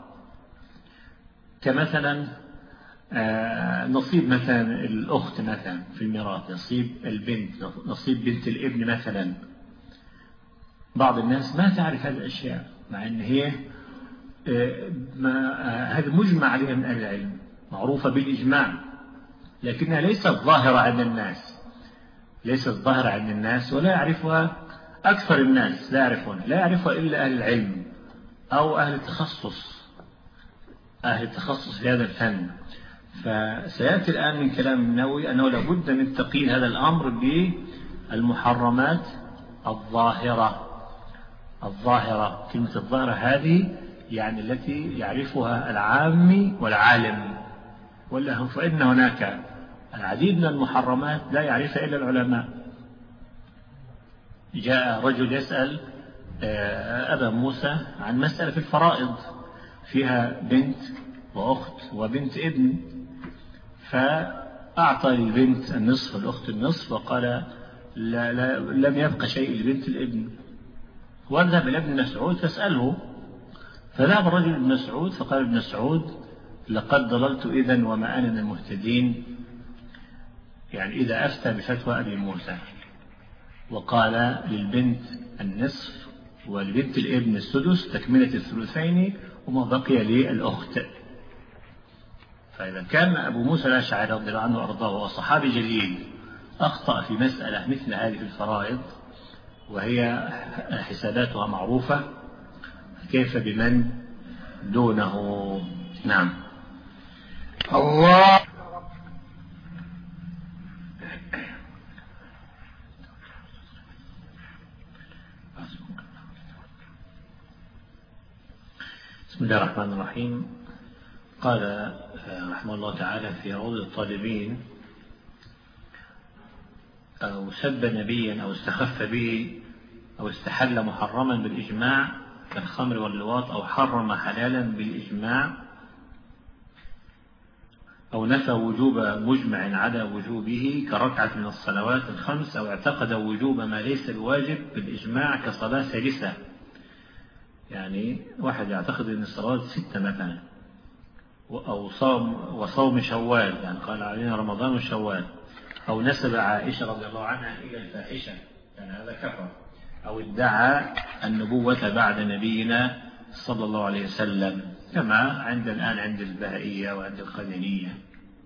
كمثلا نصيب مثلا الأخت مثلا في الميراث، نصيب البنت، نصيب بنت الابن مثلا. بعض الناس ما تعرف هذه الأشياء مع أن هي هذا مجمع عليها من أهل العلم، معروفة بالإجماع، لكنها ليست ظاهرة عند الناس، ليست ظاهرة عند الناس ولا يعرفها أكثر الناس، لا يعرفونها، لا يعرفها إلا أهل العلم أو أهل التخصص، أهل التخصص في هذا الفن. فسيأتي الآن من كلام النووي أنه لابد من تقييد هذا الأمر بالمحرمات الظاهرة. الظاهرة، كلمة الظاهرة هذه يعني التي يعرفها العام والعالم، ولا فإن هناك العديد من المحرمات لا يعرفها إلا العلماء. جاء رجل يسأل أبا موسى عن مسألة في الفرائض فيها بنت وأخت وبنت ابن، فأعطى للبنت النصف والأخت النصف، وقال لا لا لم يبقى شيء لبنت الابن. وذهب إلى ابن مسعود فاسأله، فذهب الرجل ابن مسعود فقال ابن مسعود لقد ضللت إذن وما أنا من المهتدين، يعني إذا أفتى بفتوى أبي موسى، وقال للبنت النصف ولبنت الابن السدس تكملة الثلثين وما بقي للأخت. فإذا كان أبو موسى الأشعري رضي الله عنه وأرضاه وصحابي جليل أخطأ في مسألة مثل هذه في الفرائض وهي حساباتها معروفة، كيف بمن دونه؟ نعم. الله. بسم الله الرحمن الرحيم. قال رحمه الله تعالى في روض الطالبين: أو سب نبيا أو استخف به أو استحل محرما بالإجماع كالخمر واللواط، أو حرم حلالا بالإجماع، أو نفى وجوب مجمع على وجوبه كركعة من الصلوات الخمس، أو اعتقد وجوب ما ليس بواجب بالإجماع كصلاة ثالثة، يعني واحد يعتقد أن الصلوات ستة مثلا، أو صوم وصوم شوال، يعني قال علينا رمضان وشوال، أو نسب عائشة رضي الله عنها إلى الفاحشة يعني هذا كفر. أو ادعى النبوة بعد نبينا صلى الله عليه وسلم، كما عند الآن عند البهائية وعند القدرية.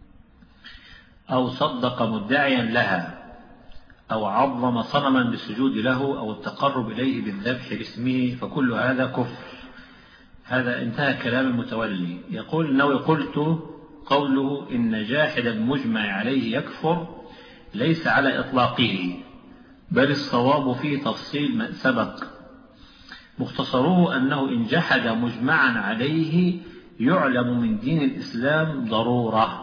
أو صدق مدعيا لها، أو عظم صنما بالسجود له، أو التقرب إليه بالذبح باسمه، فكل هذا كفر. هذا انتهى كلام المتولي. يقول النووي: قلت قوله إن جاحد المجمع عليه يكفر ليس على إطلاقه، بل الصواب فيه تفصيل ما سبق. مختصره أنه إن جحد مجمعا عليه يعلم من دين الإسلام ضرورة.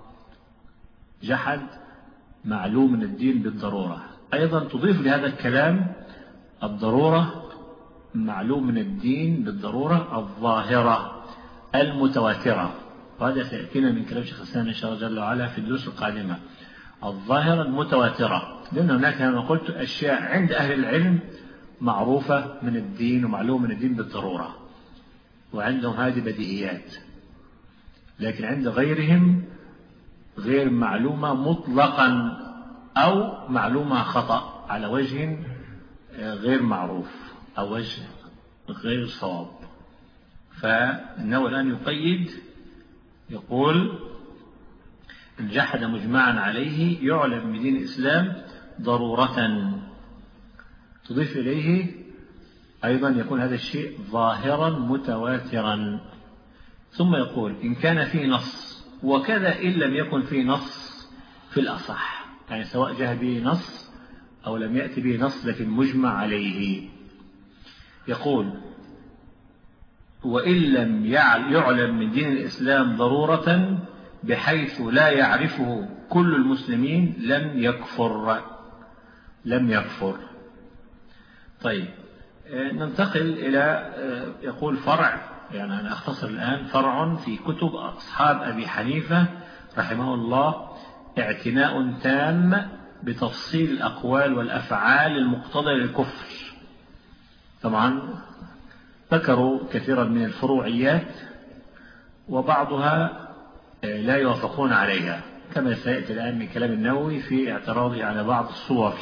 جحد معلوم من الدين بالضرورة. أيضا تضيف لهذا الكلام الضرورة معلوم من الدين بالضرورة الظاهرة المتواترة، وهذا سيأتينا من كلام شيخ الإسلام إن شاء الله جل وعلا في الدروس القادمة. الظاهرة المتواترة، لأن هناك كما قلت أشياء عند أهل العلم معروفة من الدين ومعلومة من الدين بالضرورة، وعندهم هذه بديهيات، لكن عند غيرهم غير معلومة مطلقا أو معلومة خطأ على وجه غير معروف أو وجه غير صواب. فإنه الآن يقيد، يقول إن جحد مجمعا عليه يعلم من دين الإسلام ضرورة، تضيف إليه أيضا يكون هذا الشيء ظاهرا متواترا. ثم يقول إن كان فيه نص، وكذا إن لم يكن فيه نص في الأصح، يعني سواء جاء به نص أو لم يأتي به نص لكن مجمع عليه. يقول وإن لم يعلم من دين الإسلام ضرورة بحيث لا يعرفه كل المسلمين لم يكفر لم يكفر طيب ننتقل إلى يقول فرع، يعني أنا أختصر الآن، فرع في كتب أصحاب أبي حنيفة رحمه الله اعتناء تام بتفصيل الأقوال والأفعال المقتضية للكفر. طبعا ذكروا كثيرا من الفروعيات وبعضها لا يوافقون عليها، كما سيأتي الآن من كلام النووي في اعتراضه على بعض الصور.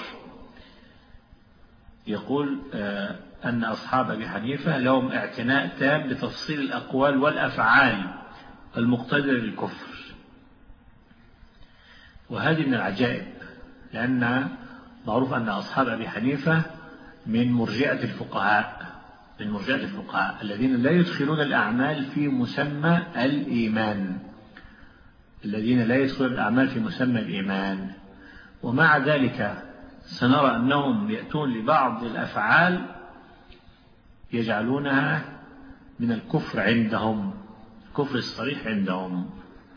يقول أن أصحاب أبي حنيفة لهم اعتناء تام بتفصيل الأقوال والأفعال المقتضية للكفر، وهذه من العجائب، لأن معروف أن أصحاب أبي حنيفة من مرجئة الفقهاء من مرجئة الفقهاء الذين لا يدخلون الأعمال في مسمى الإيمان الذين لا يدخلون الأعمال في مسمى الإيمان ومع ذلك سنرى أنهم يأتون لبعض الأفعال يجعلونها من الكفر عندهم، الكفر الصريح عندهم.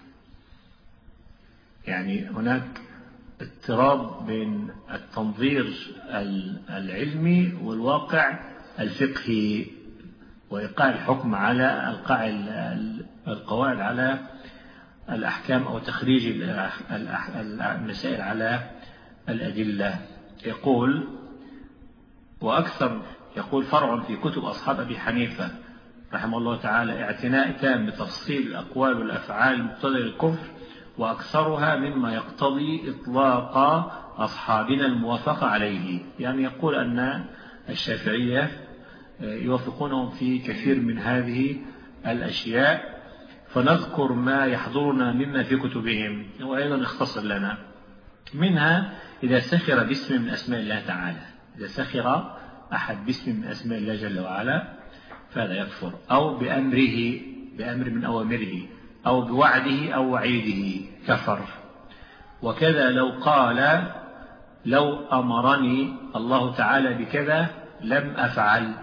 يعني هناك اضطراب بين التنظير العلمي والواقع الفقهي وإيقاع الحكم على القواعد على الأحكام أو تخريج المسائل على الأدلة. يقول وأكثر يقول فرع في كتب أصحاب أبي حنيفة رحمه الله تعالى اعتناء تام بتفصيل الأقوال والأفعال المقتضية للكفر، وأكثرها مما يقتضي إطلاق أصحابنا الموافقة عليه. يعني يقول أن الشافعية يوافقونهم في كثير من هذه الأشياء، فنذكر ما يحضرنا مما في كتبهم وأيضا اختصر لنا منها. إذا سخر باسم من أسماء الله تعالى، إذا سخر أحد باسم من أسماء الله جل وعلا فهذا يكفر، أو بأمره بأمر من أوامره، أو بوعده أو وعيده كفر. وكذا لو قال لو أمرني الله تعالى بكذا لم أفعل،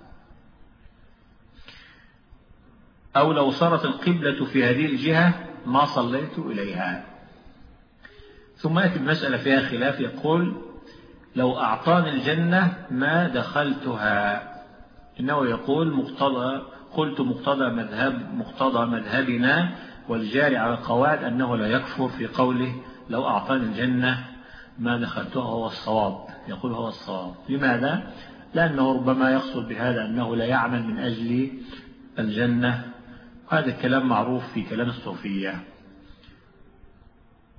أو لو صارت القبلة في هذه الجهة ما صليت إليها. ثم يأتي المسألة فيها خلاف، يقول لو أعطاني الجنة ما دخلتها. إنه يقول مقتضى قلت مقتضى مذهب مقتضى مذهبنا والجاري على القواعد أنه لا يكفر في قوله لو أعطاني الجنة ما دخلتها، هو الصواب. يقول هو الصواب. لماذا؟ لأنه ربما يقصد بهذا أنه لا يعمل من أجل الجنة. هذا الكلام معروف في كلام الصوفية.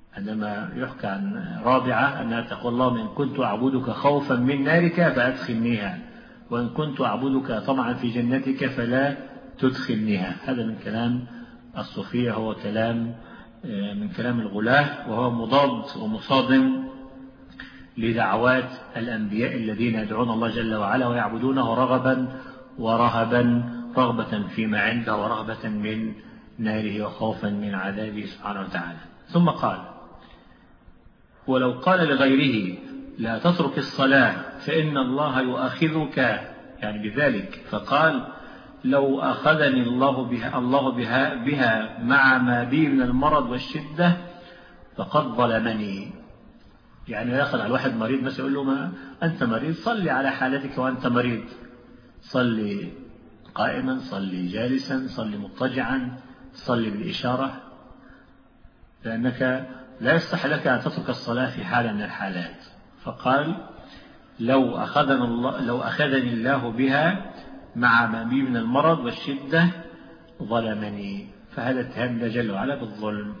عندما يحكى عن رابعة أنها تقول اللهم إن كنت أعبدك خوفا من نارك فأدخلنيها، وإن كنت أعبدك طمعا في جنتك فلا تدخلنيها. هذا من كلام الصوفية، هو كلام من كلام الغلاة، وهو مضاد ومصادم لدعوات الأنبياء الذين يدعون الله جل وعلا ويعبدونه رغبا ورهبا، رغبة فيما عنده ورهبة من ناره وخوفا من عذابه سبحانه وتعالى. ثم قال ولو قال لغيره لا تترك الصلاة فإن الله يؤاخذك يعني بذلك، فقال لو أخذني الله بها, الله بها, بها مع ما بي من المرض والشدة فقد ظلمني. يعني يأخذ على واحد مريض بس يقول له ما أنت مريض، صلي على حالتك وأنت مريض، صلي قائما، صلي جالسا، صلي مضطجعا، صلي بالإشارة، لأنك لا يصح لك أن تترك الصلاة في حالة من الحالات. فقال لو أخذني الله, لو أخذني الله بها مع ما بي من المرض والشدة ظلمني، فهذا اتهام الله جل وعلا بالظلم.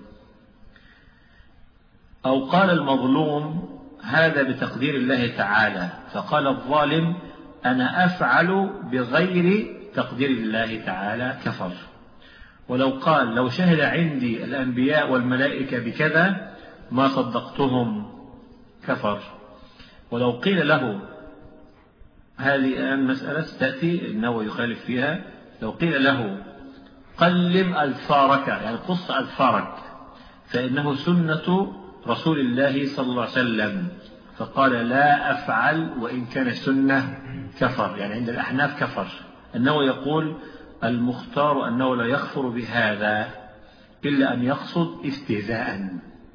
أو قال المظلوم هذا بتقدير الله تعالى، فقال الظالم أنا أفعل بغير تقدير الله تعالى كفر. ولو قال لو شهد عندي الأنبياء والملائكة بكذا ما صدقتهم كفر. ولو قيل له هذه المسألة ستأتي إنه يخالف فيها، لو قيل له قلم أظفارك يعني قص أظفارك فإنه سنة رسول الله صلى الله عليه وسلم، فقال لا أفعل وإن كان سنة كفر. يعني عند الأحناف كفر، أنه يقول المختار أنه لا يكفر بهذا إلا أن يقصد استهزاء،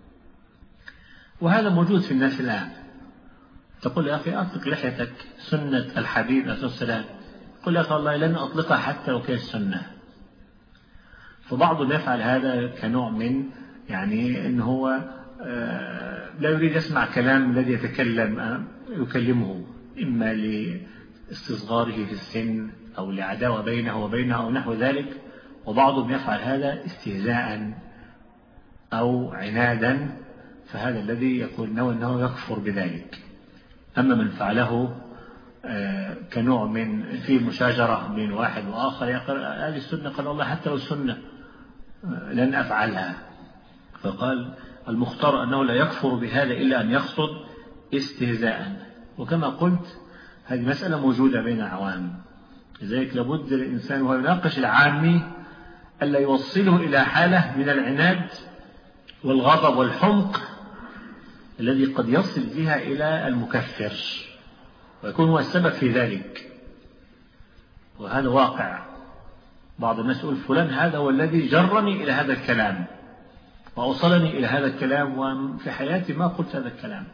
وهذا موجود في الناس الآن. تقول يا أخي أطلق لحيتك سنة الحبيب عليه السلام، قل يا أخي والله لن أطلقها حتى لو كانت سنة. فبعضهم يفعل هذا كنوع من يعني أنه هو لا يريد يسمع كلام الذي يتكلم يكلمه، إما لاستصغاره في السن أو لعداوة بينه وبينه أو نحو ذلك. وبعضهم يفعل هذا استهزاء أو عنادا، فهذا الذي يقول أنه يكفر بذلك. أما من فعله كنوع من في مشاجرة بين واحد وآخر يقول هذه السنة، قال الله حتى لو السنة لن أفعلها. فقال المختار أنه لا يكفر بهذا إلا أن يقصد استهزاء. وكما قلت هذه مسألة موجودة بين العوام، لذلك لابد للإنسان وهو يناقش العامي ألا يوصله إلى حالة من العناد والغضب والحمق الذي قد يصل بها إلى المكفر ويكون هو السبب في ذلك. وهذا واقع، بعض الناس يقول فلان هذا هو الذي جرني إلى هذا الكلام وأوصلني إلى هذا الكلام، وفي حياتي ما قلت هذا الكلام.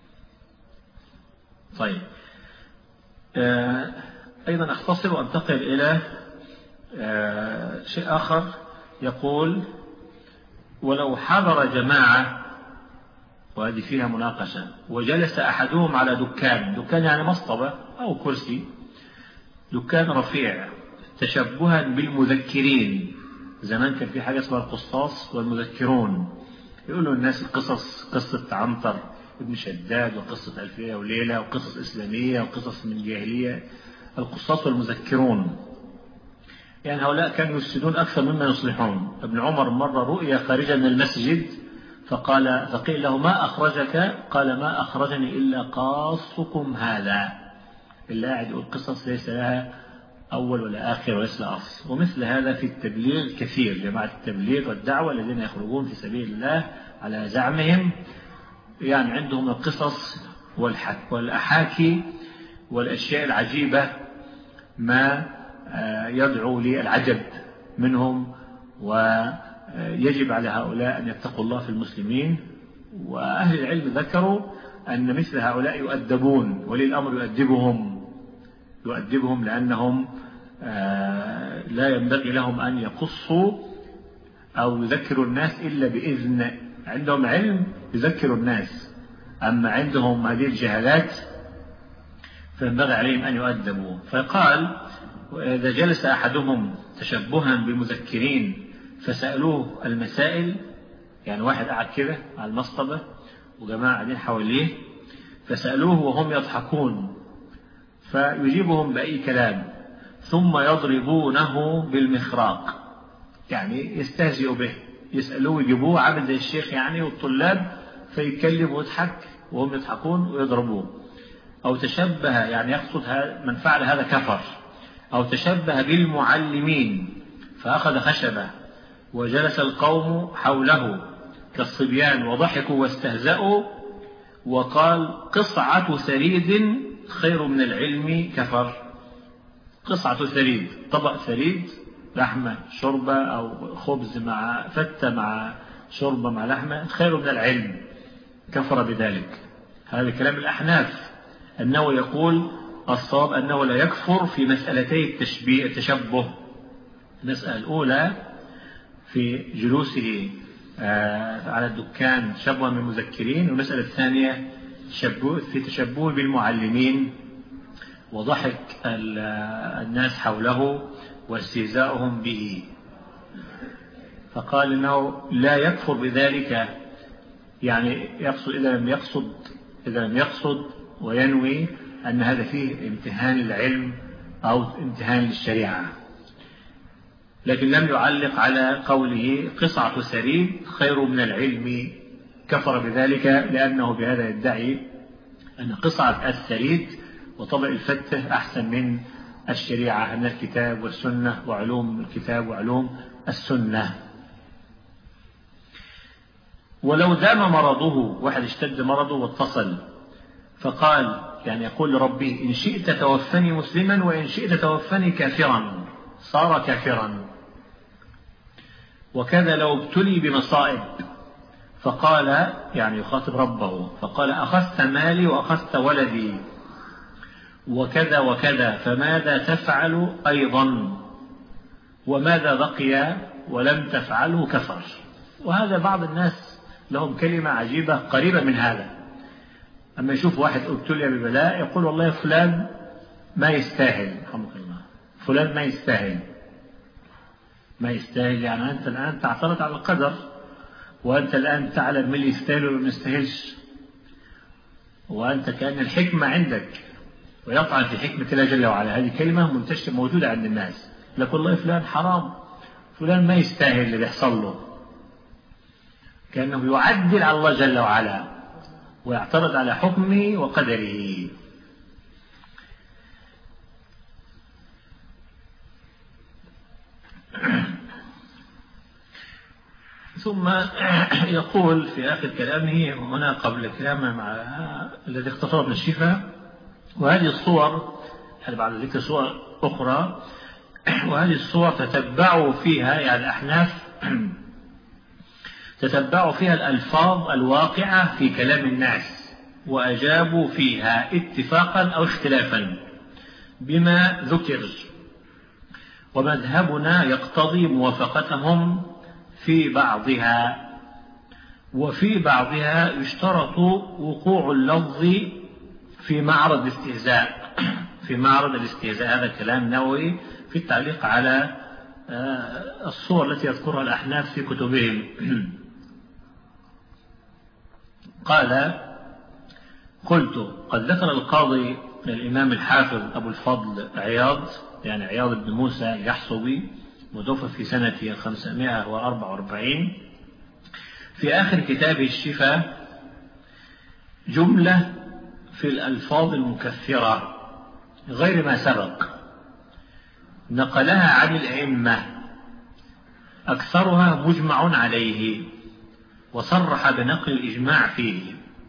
طيب آه أيضا أختصر وأنتقل إلى آه شيء آخر. يقول ولو حضر جماعة، وهذه فيها مناقشة، وجلس أحدهم على دكان، دكان يعني مصطبة أو كرسي، دكان رفيع تشبها بالمذكرين. زمان كان في حاجة اسمها القصاص والمذكرون، يقولوا الناس القصص، قصة عنتر ابن شداد وقصة ألفية وليلة وقصص إسلامية وقصص من جاهلية، القصاص والمذكرون. يعني هؤلاء كانوا يفسدون أكثر مما يصلحون. ابن عمر مرة رؤيا خارجا من المسجد فقال فقيل له ما أخرجك؟ قال ما أخرجني إلا قاصكم هذا، إلا قاعد يقول قصص ليس لها أول ولا آخر وليس لها أصل. ومثل هذا في التبليغ كثير، جماعة التبليغ والدعوة الذين يخرجون في سبيل الله على زعمهم، يعني عندهم القصص والأحاكي والأشياء العجيبة ما يدعو للعجب منهم، ويجب على هؤلاء أن يتقوا الله في المسلمين. وأهل العلم ذكروا أن مثل هؤلاء يؤدبون، ولي الأمر يؤدبهم يؤدبهم لأنهم لا ينبغي لهم أن يقصوا أو يذكروا الناس إلا بإذن. عندهم علم يذكروا الناس، أما عندهم هذه الجهالات فينبغي عليهم أن يؤدبوا. فقال وإذا جلس أحدهم تشبها بالمذكرين فسألوه المسائل يعني واحد قاعد كده على المصطبة وجماعة قاعدين حواليه، فسألوه وهم يضحكون فيجيبهم بأي كلام، ثم يضربونه بالمخراق، يعني يستهزئوا به، يسألوه ويجيبوه عامل زي الشيخ يعني والطلاب، فيتكلم ويضحك وهم يضحكون ويضربوه. أو تشبه، يعني يقصد من فعل هذا كفر. أو تشبه بالمعلمين فأخذ خشبة وجلس القوم حوله كالصبيان وضحكوا واستهزأوا وقال قصعة ثريد خير من العلم كفر. قصعة ثريد، طبق ثريد، لحمة شوربة أو خبز مع فتة مع شوربة مع لحمة، خير من العلم، كفر بذلك. هذا كلام الأحناف. أنه يقول الصواب أنه لا يكفر في مسألتي التشبيه التشبه. المسألة الأولى في جلوسه على الدكان تشبها من المذكرين، والمسألة الثانية في تشبه بالمعلمين وضحك الناس حوله واستهزاؤهم به. فقال إنه لا يكفر بذلك، يعني يقصد إذا لم يقصد إذا لم يقصد وينوي أن هذا فيه امتهان للعلم أو امتهان للشريعة، لكن لم يعلق على قوله قصعة ثريد خير من العلم، كفر بذلك لأنه بهذا يدعي أن قصعة الثريد وطبق الفتة أحسن من الشريعة، من الكتاب والسنة وعلوم الكتاب وعلوم السنة. ولو دام مرضه، واحد اشتد مرضه واتصل فقال، يعني يقول لربي إن شئت توفني مسلما وإن شئت توفني كافرا، صار كافرا. وكذا لو ابتلي بمصائب فقال، يعني يخاطب ربه، فقال أخذت مالي وأخذت ولدي وكذا وكذا فماذا تفعل أيضا، وماذا بقي ولم تفعله كفر. وهذا بعض الناس لهم كلمة عجيبة قريبة من هذا، أما يشوف واحد ابتلي ببلاء يقول والله فلان ما يستاهل، رحمك الله، فلان ما يستاهل ما يستاهل يعني أنت الآن تعترض على القدر، وأنت الآن تعلم من اللي يستاهل وما يستاهلش، وأنت كأن الحكمة عندك ويطعن في حكمة الله جل وعلا. هذه كلمة منتشرة موجودة عند الناس، لك والله فلان حرام، فلان ما يستاهل اللي بيحصل له، كأنه يعدل على الله جل وعلا ويعترض على حكمه وقدره. ثم يقول في آخر كلامه هنا قبل كلامه مع الذي اختصر من الشفاء، وهذه الصور بعد ذكر صور أخرى، وهذه الصور تتبعوا فيها، يعني الأحناف تتبعوا فيها الألفاظ الواقعة في كلام الناس وأجابوا فيها اتفاقا أو اختلافا بما ذكر، ومذهبنا يقتضي موافقتهم في بعضها، وفي بعضها يشترط وقوع اللفظ في معرض الاستهزاء في معرض الاستهزاء. هذا كلام نووي في التعليق على الصور التي يذكرها الأحناف في كتبهم. قال قلت قد ذكر القاضي الإمام الحافظ أبو الفضل عياض، يعني عياض بن موسى اليحصبي، متوفى في سنة خمسمائة وأربعة وأربعين، في آخر كتابه الشفاء جملة في الألفاظ المكفرة غير ما سبق نقلها عن الأئمة، أكثرها مجمع عليه، وصرح بنقل الإجماع فيه.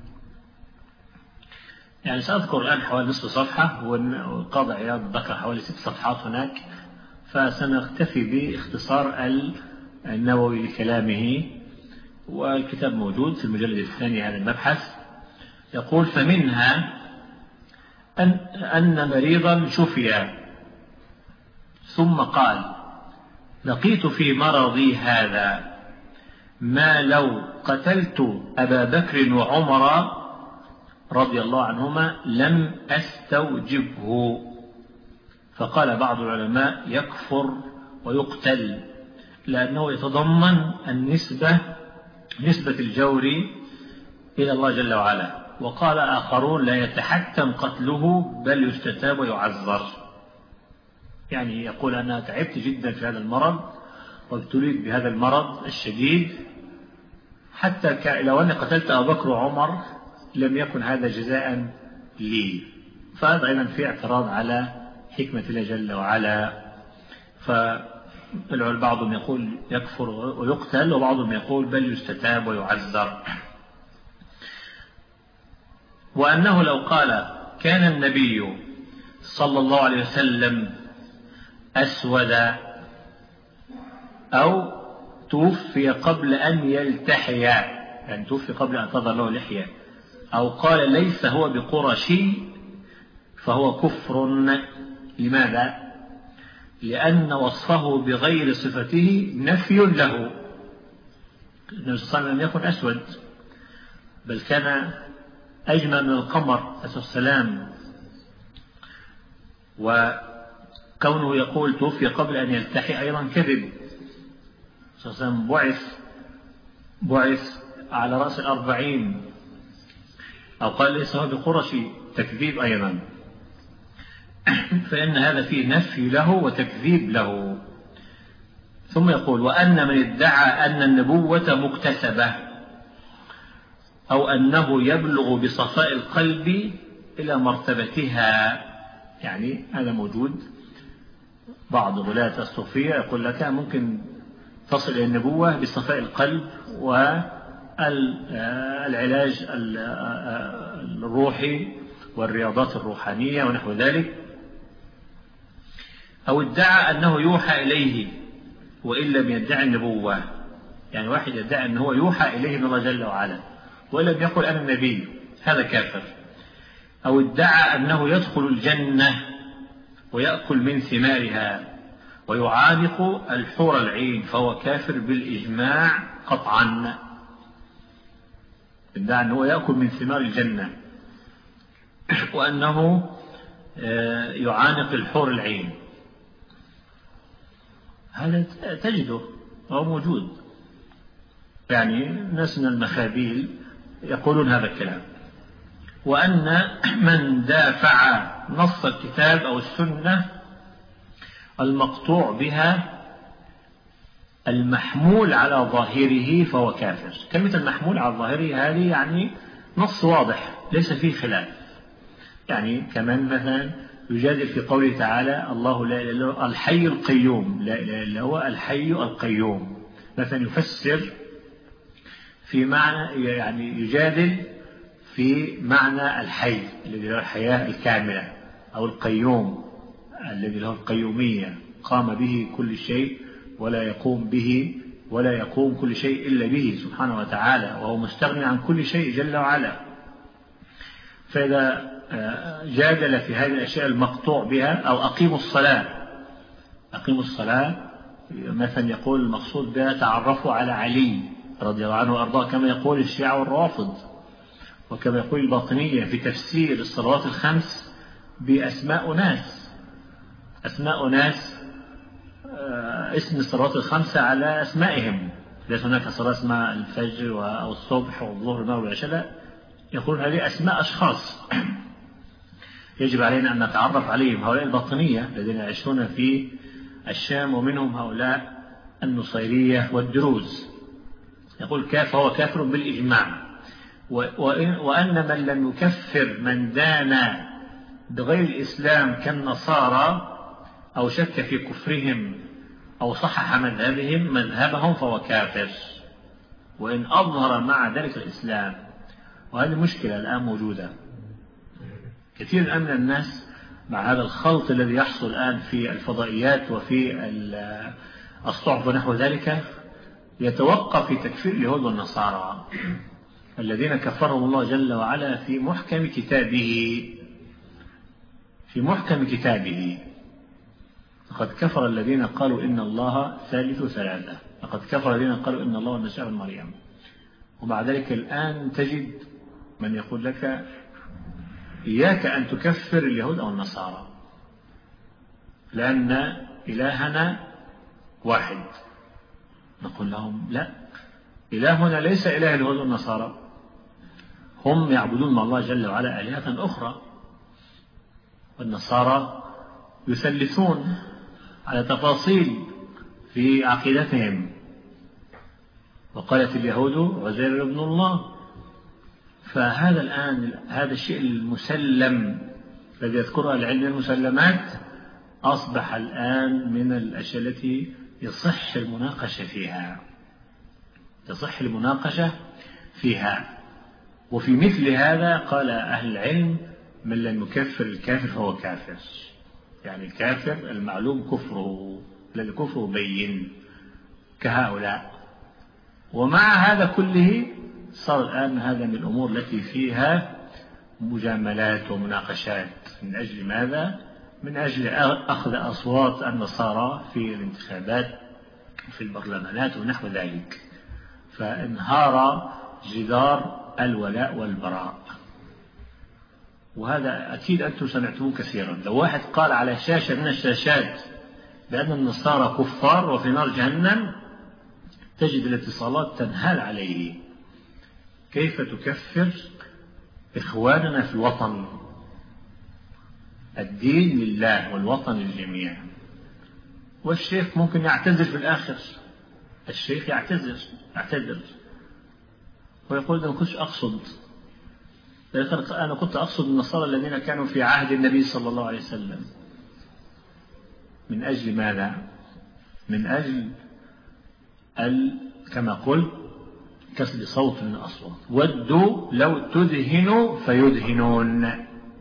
يعني سأذكر الآن حوالي نصف صفحة، والقاضي عياض ذكر حوالي ست صفحات هناك، فسنكتفي باختصار النووي لكلامه، والكتاب موجود في المجلد الثاني هذا المبحث. يقول فمنها أن, أن مريضا شفي ثم قال لقيت في مرضي هذا ما لو قتلت أبا بكر وعمر رضي الله عنهما لم أستوجبه. فقال بعض العلماء يكفر ويقتل، لأنه يتضمن النسبة نسبة الجور إلى الله جل وعلا. وقال آخرون لا يتحتم قتله بل يستتاب ويعذر، يعني يقول أنا تعبت جدا في هذا المرض وابتليت بهذا المرض الشديد، حتى لو أني قتلت أبو بكر وعمر لم يكن هذا جزاء لي. فهذا أيضا في اعتراض على حكمة الله جل وعلا. فبعضهم يقول يكفر ويقتل، وبعضهم يقول بل يستتاب ويعذر. وأنه لو قال كان النبي صلى الله عليه وسلم أسود أو توفي قبل أن يلتحي، يعني توفي قبل أن تظهر له لحية، أو قال ليس هو بقرشي فهو كفر. لماذا؟ لأن وصفه بغير صفته نفي له. النبي صلى الله عليه وسلم لم يكن أسود، بل كان أجمل من القمر عليه السلام. وكونه يقول توفي قبل أن يلتحي أيضا كذب. صلى الله عليه وسلم بعث بعث على رأس الأربعين، أو قال ليس هو بقرشي، تكذيب أيضا. فإن هذا فيه نفي له وتكذيب له. ثم يقول وأن من ادعى أن النبوة مكتسبة أو أنه يبلغ بصفاء القلب إلى مرتبتها، يعني هذا موجود. بعض غلاة الصوفية يقول لك ممكن تصل إلى النبوة بصفاء القلب والعلاج الروحي والرياضات الروحانية ونحو ذلك. أو ادعى أنه يوحى إليه وإن لم يدعي النبوة، يعني واحد يدعي أنه يوحى إليه من الله جل وعلا ولم يقل أنا النبي، هذا كافر. أو ادعى أنه يدخل الجنة ويأكل من ثمارها ويعانق الحور العين فهو كافر بالإجماع قطعا. ادعى أنه يأكل من ثمار الجنة وأنه يعانق الحور العين، هذا تجده وهو موجود. يعني ناس من المخابيل يقولون هذا الكلام. وأن من دافع نص الكتاب أو السنة المقطوع بها المحمول على ظاهره فهو كافر. كلمة المحمول على ظاهره هذه يعني نص واضح ليس فيه خلاف. يعني كمان مثلا يجادل في قوله تعالى الله لا إله إلا هو الحي القيوم، لا إله إلا هو الحي القيوم. مثلا يفسر في معنى، يعني يجادل في معنى الحي الذي له الحياة الكاملة، أو القيوم الذي له القيومية، قام به كل شيء ولا يقوم به ولا يقوم كل شيء إلا به سبحانه وتعالى، وهو مستغني عن كل شيء جل وعلا. فإذا جادل في هذه الأشياء المقطوع بها، أو أقيموا الصلاة أقيموا الصلاة مثلا يقول المقصود بها تعرفوا على علي رضي الله عنه وأرضاه، كما يقول الشيعة والرافض، وكما يقول الباطنية في تفسير الصلوات الخمس بأسماء ناس أسماء ناس اسم الصلوات الخمسة على أسمائهم. ليس هناك صلاة اسمها الفجر أو الصبح والظهر والمغرب والعشاء، يقول هذه أسماء أشخاص يجب علينا أن نتعرف عليهم. هؤلاء الباطنية الذين يعيشون في الشام، ومنهم هؤلاء النصيرية والدروز، يقول كاف هو كافر بالإجماع. وأن من لم يكفر من دان بغير الإسلام كالنصارى أو شك في كفرهم أو صحح مذهبهم مذهبهم فهو كافر وإن أظهر مع ذلك الإسلام. وهذه مشكلة الآن موجودة. كثير الآن من الناس مع هذا الخلط الذي يحصل الآن في الفضائيات وفي الصحف ونحو ذلك يتوقف في تكفير اليهود والنصارى الذين كفرهم الله جل وعلا في محكم كتابه في محكم كتابه لقد كفر الذين قالوا إن الله ثالث ثلاثة، لقد كفر الذين قالوا إن الله والمسيح ابن مريم. ومع ذلك الآن تجد من يقول لك إياك أن تكفر اليهود أو النصارى لأن إلهنا واحد. نقول لهم لا، إلهنا ليس إله اليهود والنصارى، هم يعبدون مع الله جل وعلا آلهة أخرى، والنصارى يثلثون على تفاصيل في عقيدتهم، وقالت اليهود عزير ابن الله. فهذا الآن هذا الشيء المسلم الذي يذكرها العلم المسلمات أصبح الآن من الأشياء التي يصح المناقشة فيها يصح المناقشة فيها وفي مثل هذا قال أهل العلم: من لم يكفر الكافر فهو كافر. يعني الكافر المعلوم كفره، الذي كفره بين كهؤلاء. ومع هذا كله صار الآن هذا من الأمور التي فيها مجاملات ومناقشات. من أجل ماذا؟ من أجل أخذ أصوات النصارى في الانتخابات في البرلمانات ونحو ذلك. فانهار جدار الولاء والبراء، وهذا أكيد أنتم سمعتموه كثيرا. لو واحد قال على شاشة من الشاشات بأن النصارى كفار وفي نار جهنم، تجد الاتصالات تنهال عليه: كيف تكفر إخواننا في الوطن؟ الدين لله والوطن للجميع. والشيخ ممكن يعتذر في الآخر، الشيخ يعتذر يعتذر ويقول: أنا كنت أقصد أنا كنت أقصد النصارى الذين كانوا في عهد النبي صلى الله عليه وسلم. من أجل ماذا؟ من أجل ال... كما قلت كسر صوت من الأصوات. ودوا لو تدهنوا فيدهنون،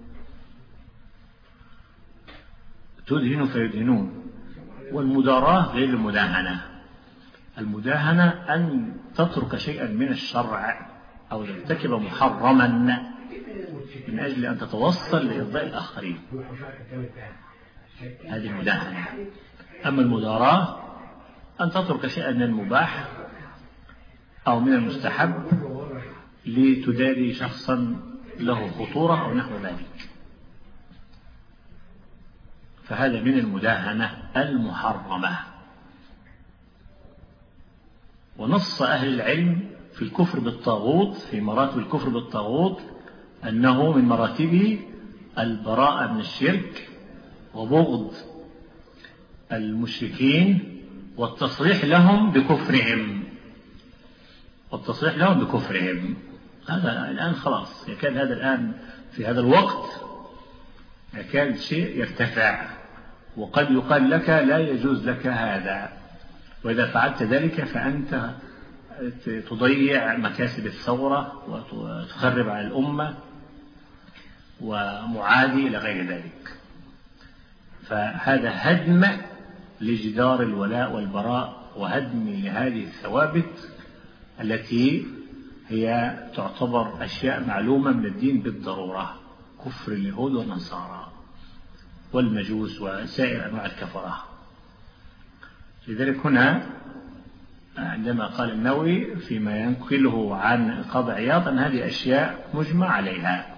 تدهنوا فيدهنون. والمداراة غير المداهنة. المداهنة أن تترك شيئا من الشرع أو ترتكب محرما من أجل أن تتوصل لإرضاء الآخرين، هذه المداهنة. أما المداراة أن تترك شيئا من المباح أو من المستحب لتداري شخصا له خطورة أو نحو ذلك، فهذا من المداهنة المحرمة. ونص أهل العلم في الكفر بالطاغوت، في مراتب الكفر بالطاغوت، أنه من مراتبه البراءة من الشرك وبغض المشركين والتصريح لهم بكفرهم والتصريح لهم بكفرهم. هذا الآن خلاص يكاد هذا الآن في هذا الوقت يكاد شيء يرتفع، وقد يقال لك لا يجوز لك هذا، وإذا فعلت ذلك فأنت تضيع مكاسب الثورة وتخرب على الأمة ومعادي إلى غير ذلك. فهذا هدم لجدار الولاء والبراء وهدم لهذه الثوابت التي هي تعتبر أشياء معلومة من الدين بالضرورة: كفر اليهود والنصارى والمجوس وسائر أنواع الكفرة. لذلك هنا عندما قال النووي فيما ينقله عن القاضي عياض أن هذه أشياء مجمع عليها،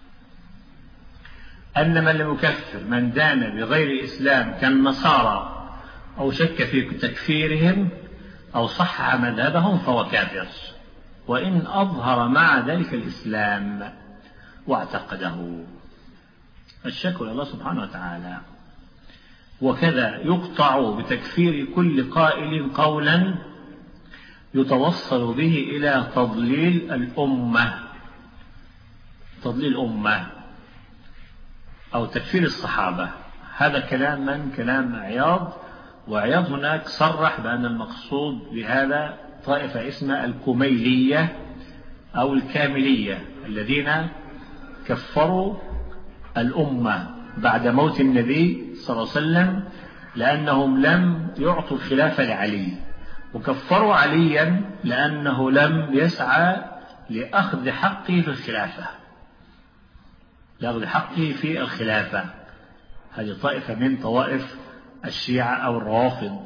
أن من لم يكفر من دان بغير الإسلام كالنصارى أو شك في تكفيرهم أو صحح مذهبهم فهو كافر، وإن أظهر مع ذلك الإسلام واعتقده. الشك إلى الله سبحانه وتعالى. وكذا يقطع بتكفير كل قائل قولا يتوصل به إلى تضليل الأمة تضليل الأمة أو تكفير الصحابة. هذا كلام من؟ كلام عياض. وعياض هناك صرح بأن المقصود بهذا طائفة اسمها الكميلية أو الكاملية، الذين كفروا الأمة بعد موت النبي صلى الله عليه وسلم لأنهم لم يعطوا الخلافة لعلي، وكفروا عليا لأنه لم يسعى لأخذ حقه في الخلافة لأخذ حقه في الخلافة. هذه طائفة من طوائف الشيعة أو الروافض.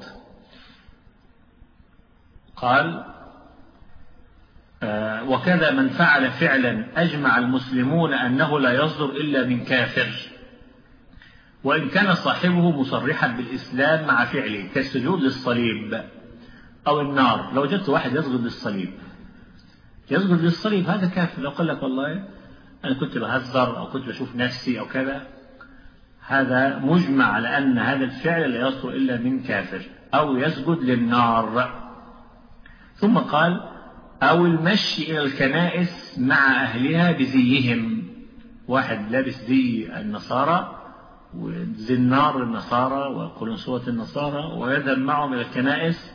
قال: آه وكذا من فعل فعلا أجمع المسلمون أنه لا يصدر إلا من كافر، وإن كان صاحبه مصرحا بالإسلام مع فعله، كالسجود للصليب أو النار. لو جدت واحد يسجد للصليب يسجد للصليب هذا كافر. لو قال لك والله أنا كنت بهزر أو كنت بشوف نفسي أو كذا، هذا مجمع على أن هذا الفعل لا يصدر إلا من كافر. أو يسجد للنار. ثم قال أو المشي إلى الكنائس مع أهلها بزيهم. واحد لابس زي النصارى وزنار النصارى وقلنسوة النصارى ويذهب معهم إلى الكنائس،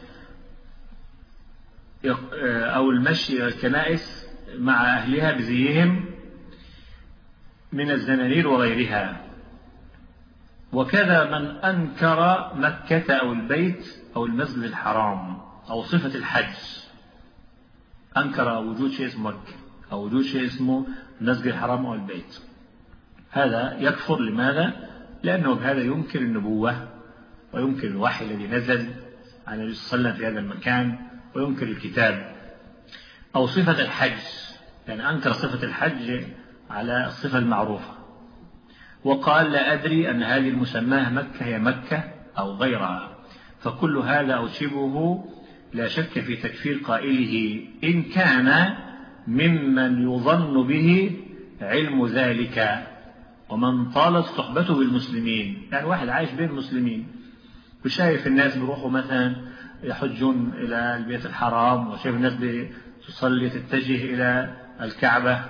أو المشي إلى الكنائس مع أهلها بزيهم من الزنانير وغيرها. وكذا من أنكر مكة أو البيت أو المسجد الحرام أو صفة الحج، أنكر وجود شيء اسمه مكة أو وجود شيء اسمه المسجد الحرام أو البيت، هذا يكفر. لماذا؟ لأنه بهذا ينكر النبوة وينكر الوحي الذي نزل على النبي صلى الله عليه وسلم في هذا المكان وينكر الكتاب. أو صفة الحج، يعني أنكر صفة الحج على الصفة المعروفة، وقال لا أدري أن هذه المسماة مكة هي مكة أو غيرها. فكل هذا أو شبهه لا شك في تكفير قائله إن كان ممن يظن به علم ذلك ومن طالت صحبته بالمسلمين. يعني واحد عايش بين المسلمين وشايف الناس بيروحوا مثلا يحجون إلى البيت الحرام، وشايف الناس بتصلي تتجه إلى الكعبة،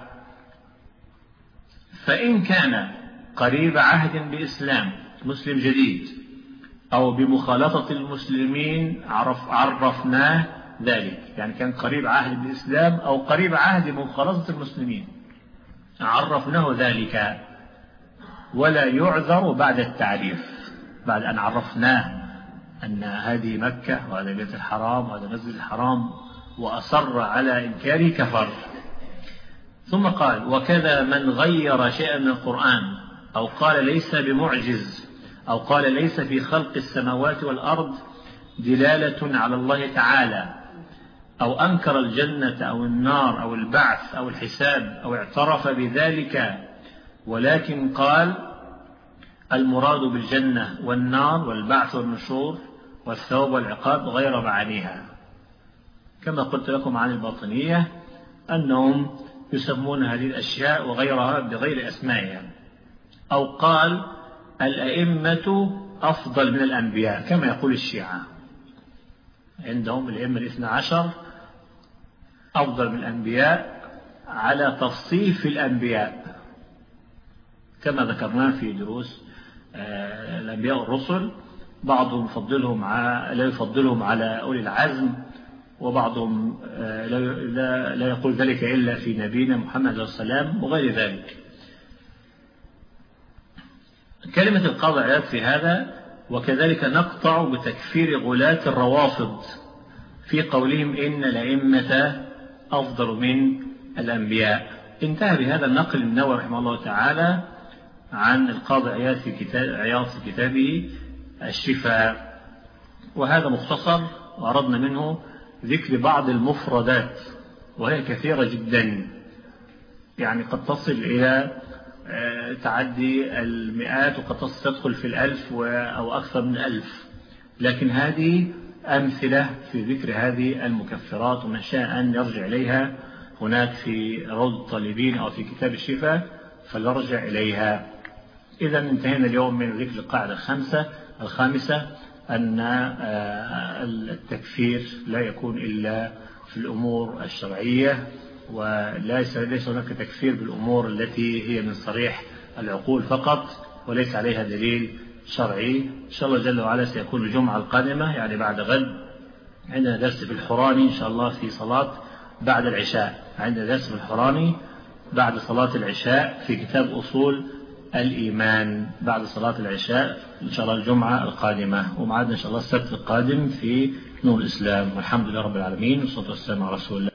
فإن كان قريب عهد بإسلام مسلم جديد أو بمخالطة المسلمين عرف عرفناه ذلك. يعني كان قريب عهد بالإسلام أو قريب عهد بمخالطة المسلمين عرفناه ذلك، ولا يعذر بعد التعريف، بعد أن عرفناه أن هذه مكة وهذا بيت الحرام وهذا مسجد الحرام وأصر على إنكاره كفر. ثم قال وكذا من غير شيئا من القرآن أو قال ليس بمعجز أو قال ليس في خلق السماوات والأرض دلالة على الله تعالى، أو أنكر الجنة أو النار أو البعث أو الحساب أو اعترف بذلك ولكن قال المراد بالجنة والنار والبعث والنشور والثواب والعقاب غير معانيها، كما قلت لكم عن الباطنية أنهم يسمون هذه الأشياء وغيرها بغير أسمائها. أو قال الأئمة أفضل من الأنبياء كما يقول الشيعة، عندهم الأئمة الاثنى عشر أفضل من الأنبياء على تفصيل الأنبياء كما ذكرنا في دروس الأنبياء والرسل. بعضهم يفضلهم لا يفضلهم على أولي العزم، وبعضهم لا, لا يقول ذلك إلا في نبينا محمد صلى الله عليه وسلم وغير ذلك. كلمة القاضي عياض في هذا وكذلك نقطع بتكفير غلاة الروافض في قولهم إن الأئمة أفضل من الأنبياء. انتهى بهذا النقل النووي رحمه الله تعالى عن القاضي عياض في كتاب عياض في كتابه الشفاء، وهذا مختصر وأردنا منه ذكر بعض المفردات وهي كثيرة جدا، يعني قد تصل إلى تعدي المئات وقد تدخل في الألف أو أكثر من ألف، لكن هذه أمثلة في ذكر هذه المكفرات، ومن شاء أن يرجع إليها هناك في روض الطالبين أو في كتاب الشفاء فليرجع إليها. إذا انتهينا اليوم من ذكر القاعدة الخامسة الخامسة أن التكفير لا يكون إلا في الأمور الشرعية، وليس ليس هناك تكفير بالأمور التي هي من صريح العقول فقط وليس عليها دليل شرعي. إن شاء الله جل وعلا سيكون الجمعة القادمة يعني بعد غد عندنا درس في الحوراني إن شاء الله في صلاة بعد العشاء، عندنا درس في الحوراني بعد صلاة العشاء في كتاب أصول الإيمان بعد صلاة العشاء إن شاء الله الجمعة القادمة، ومعادنا إن شاء الله السبت القادم في نور الإسلام. والحمد لله رب العالمين والصلاة والسلام على رسول الله.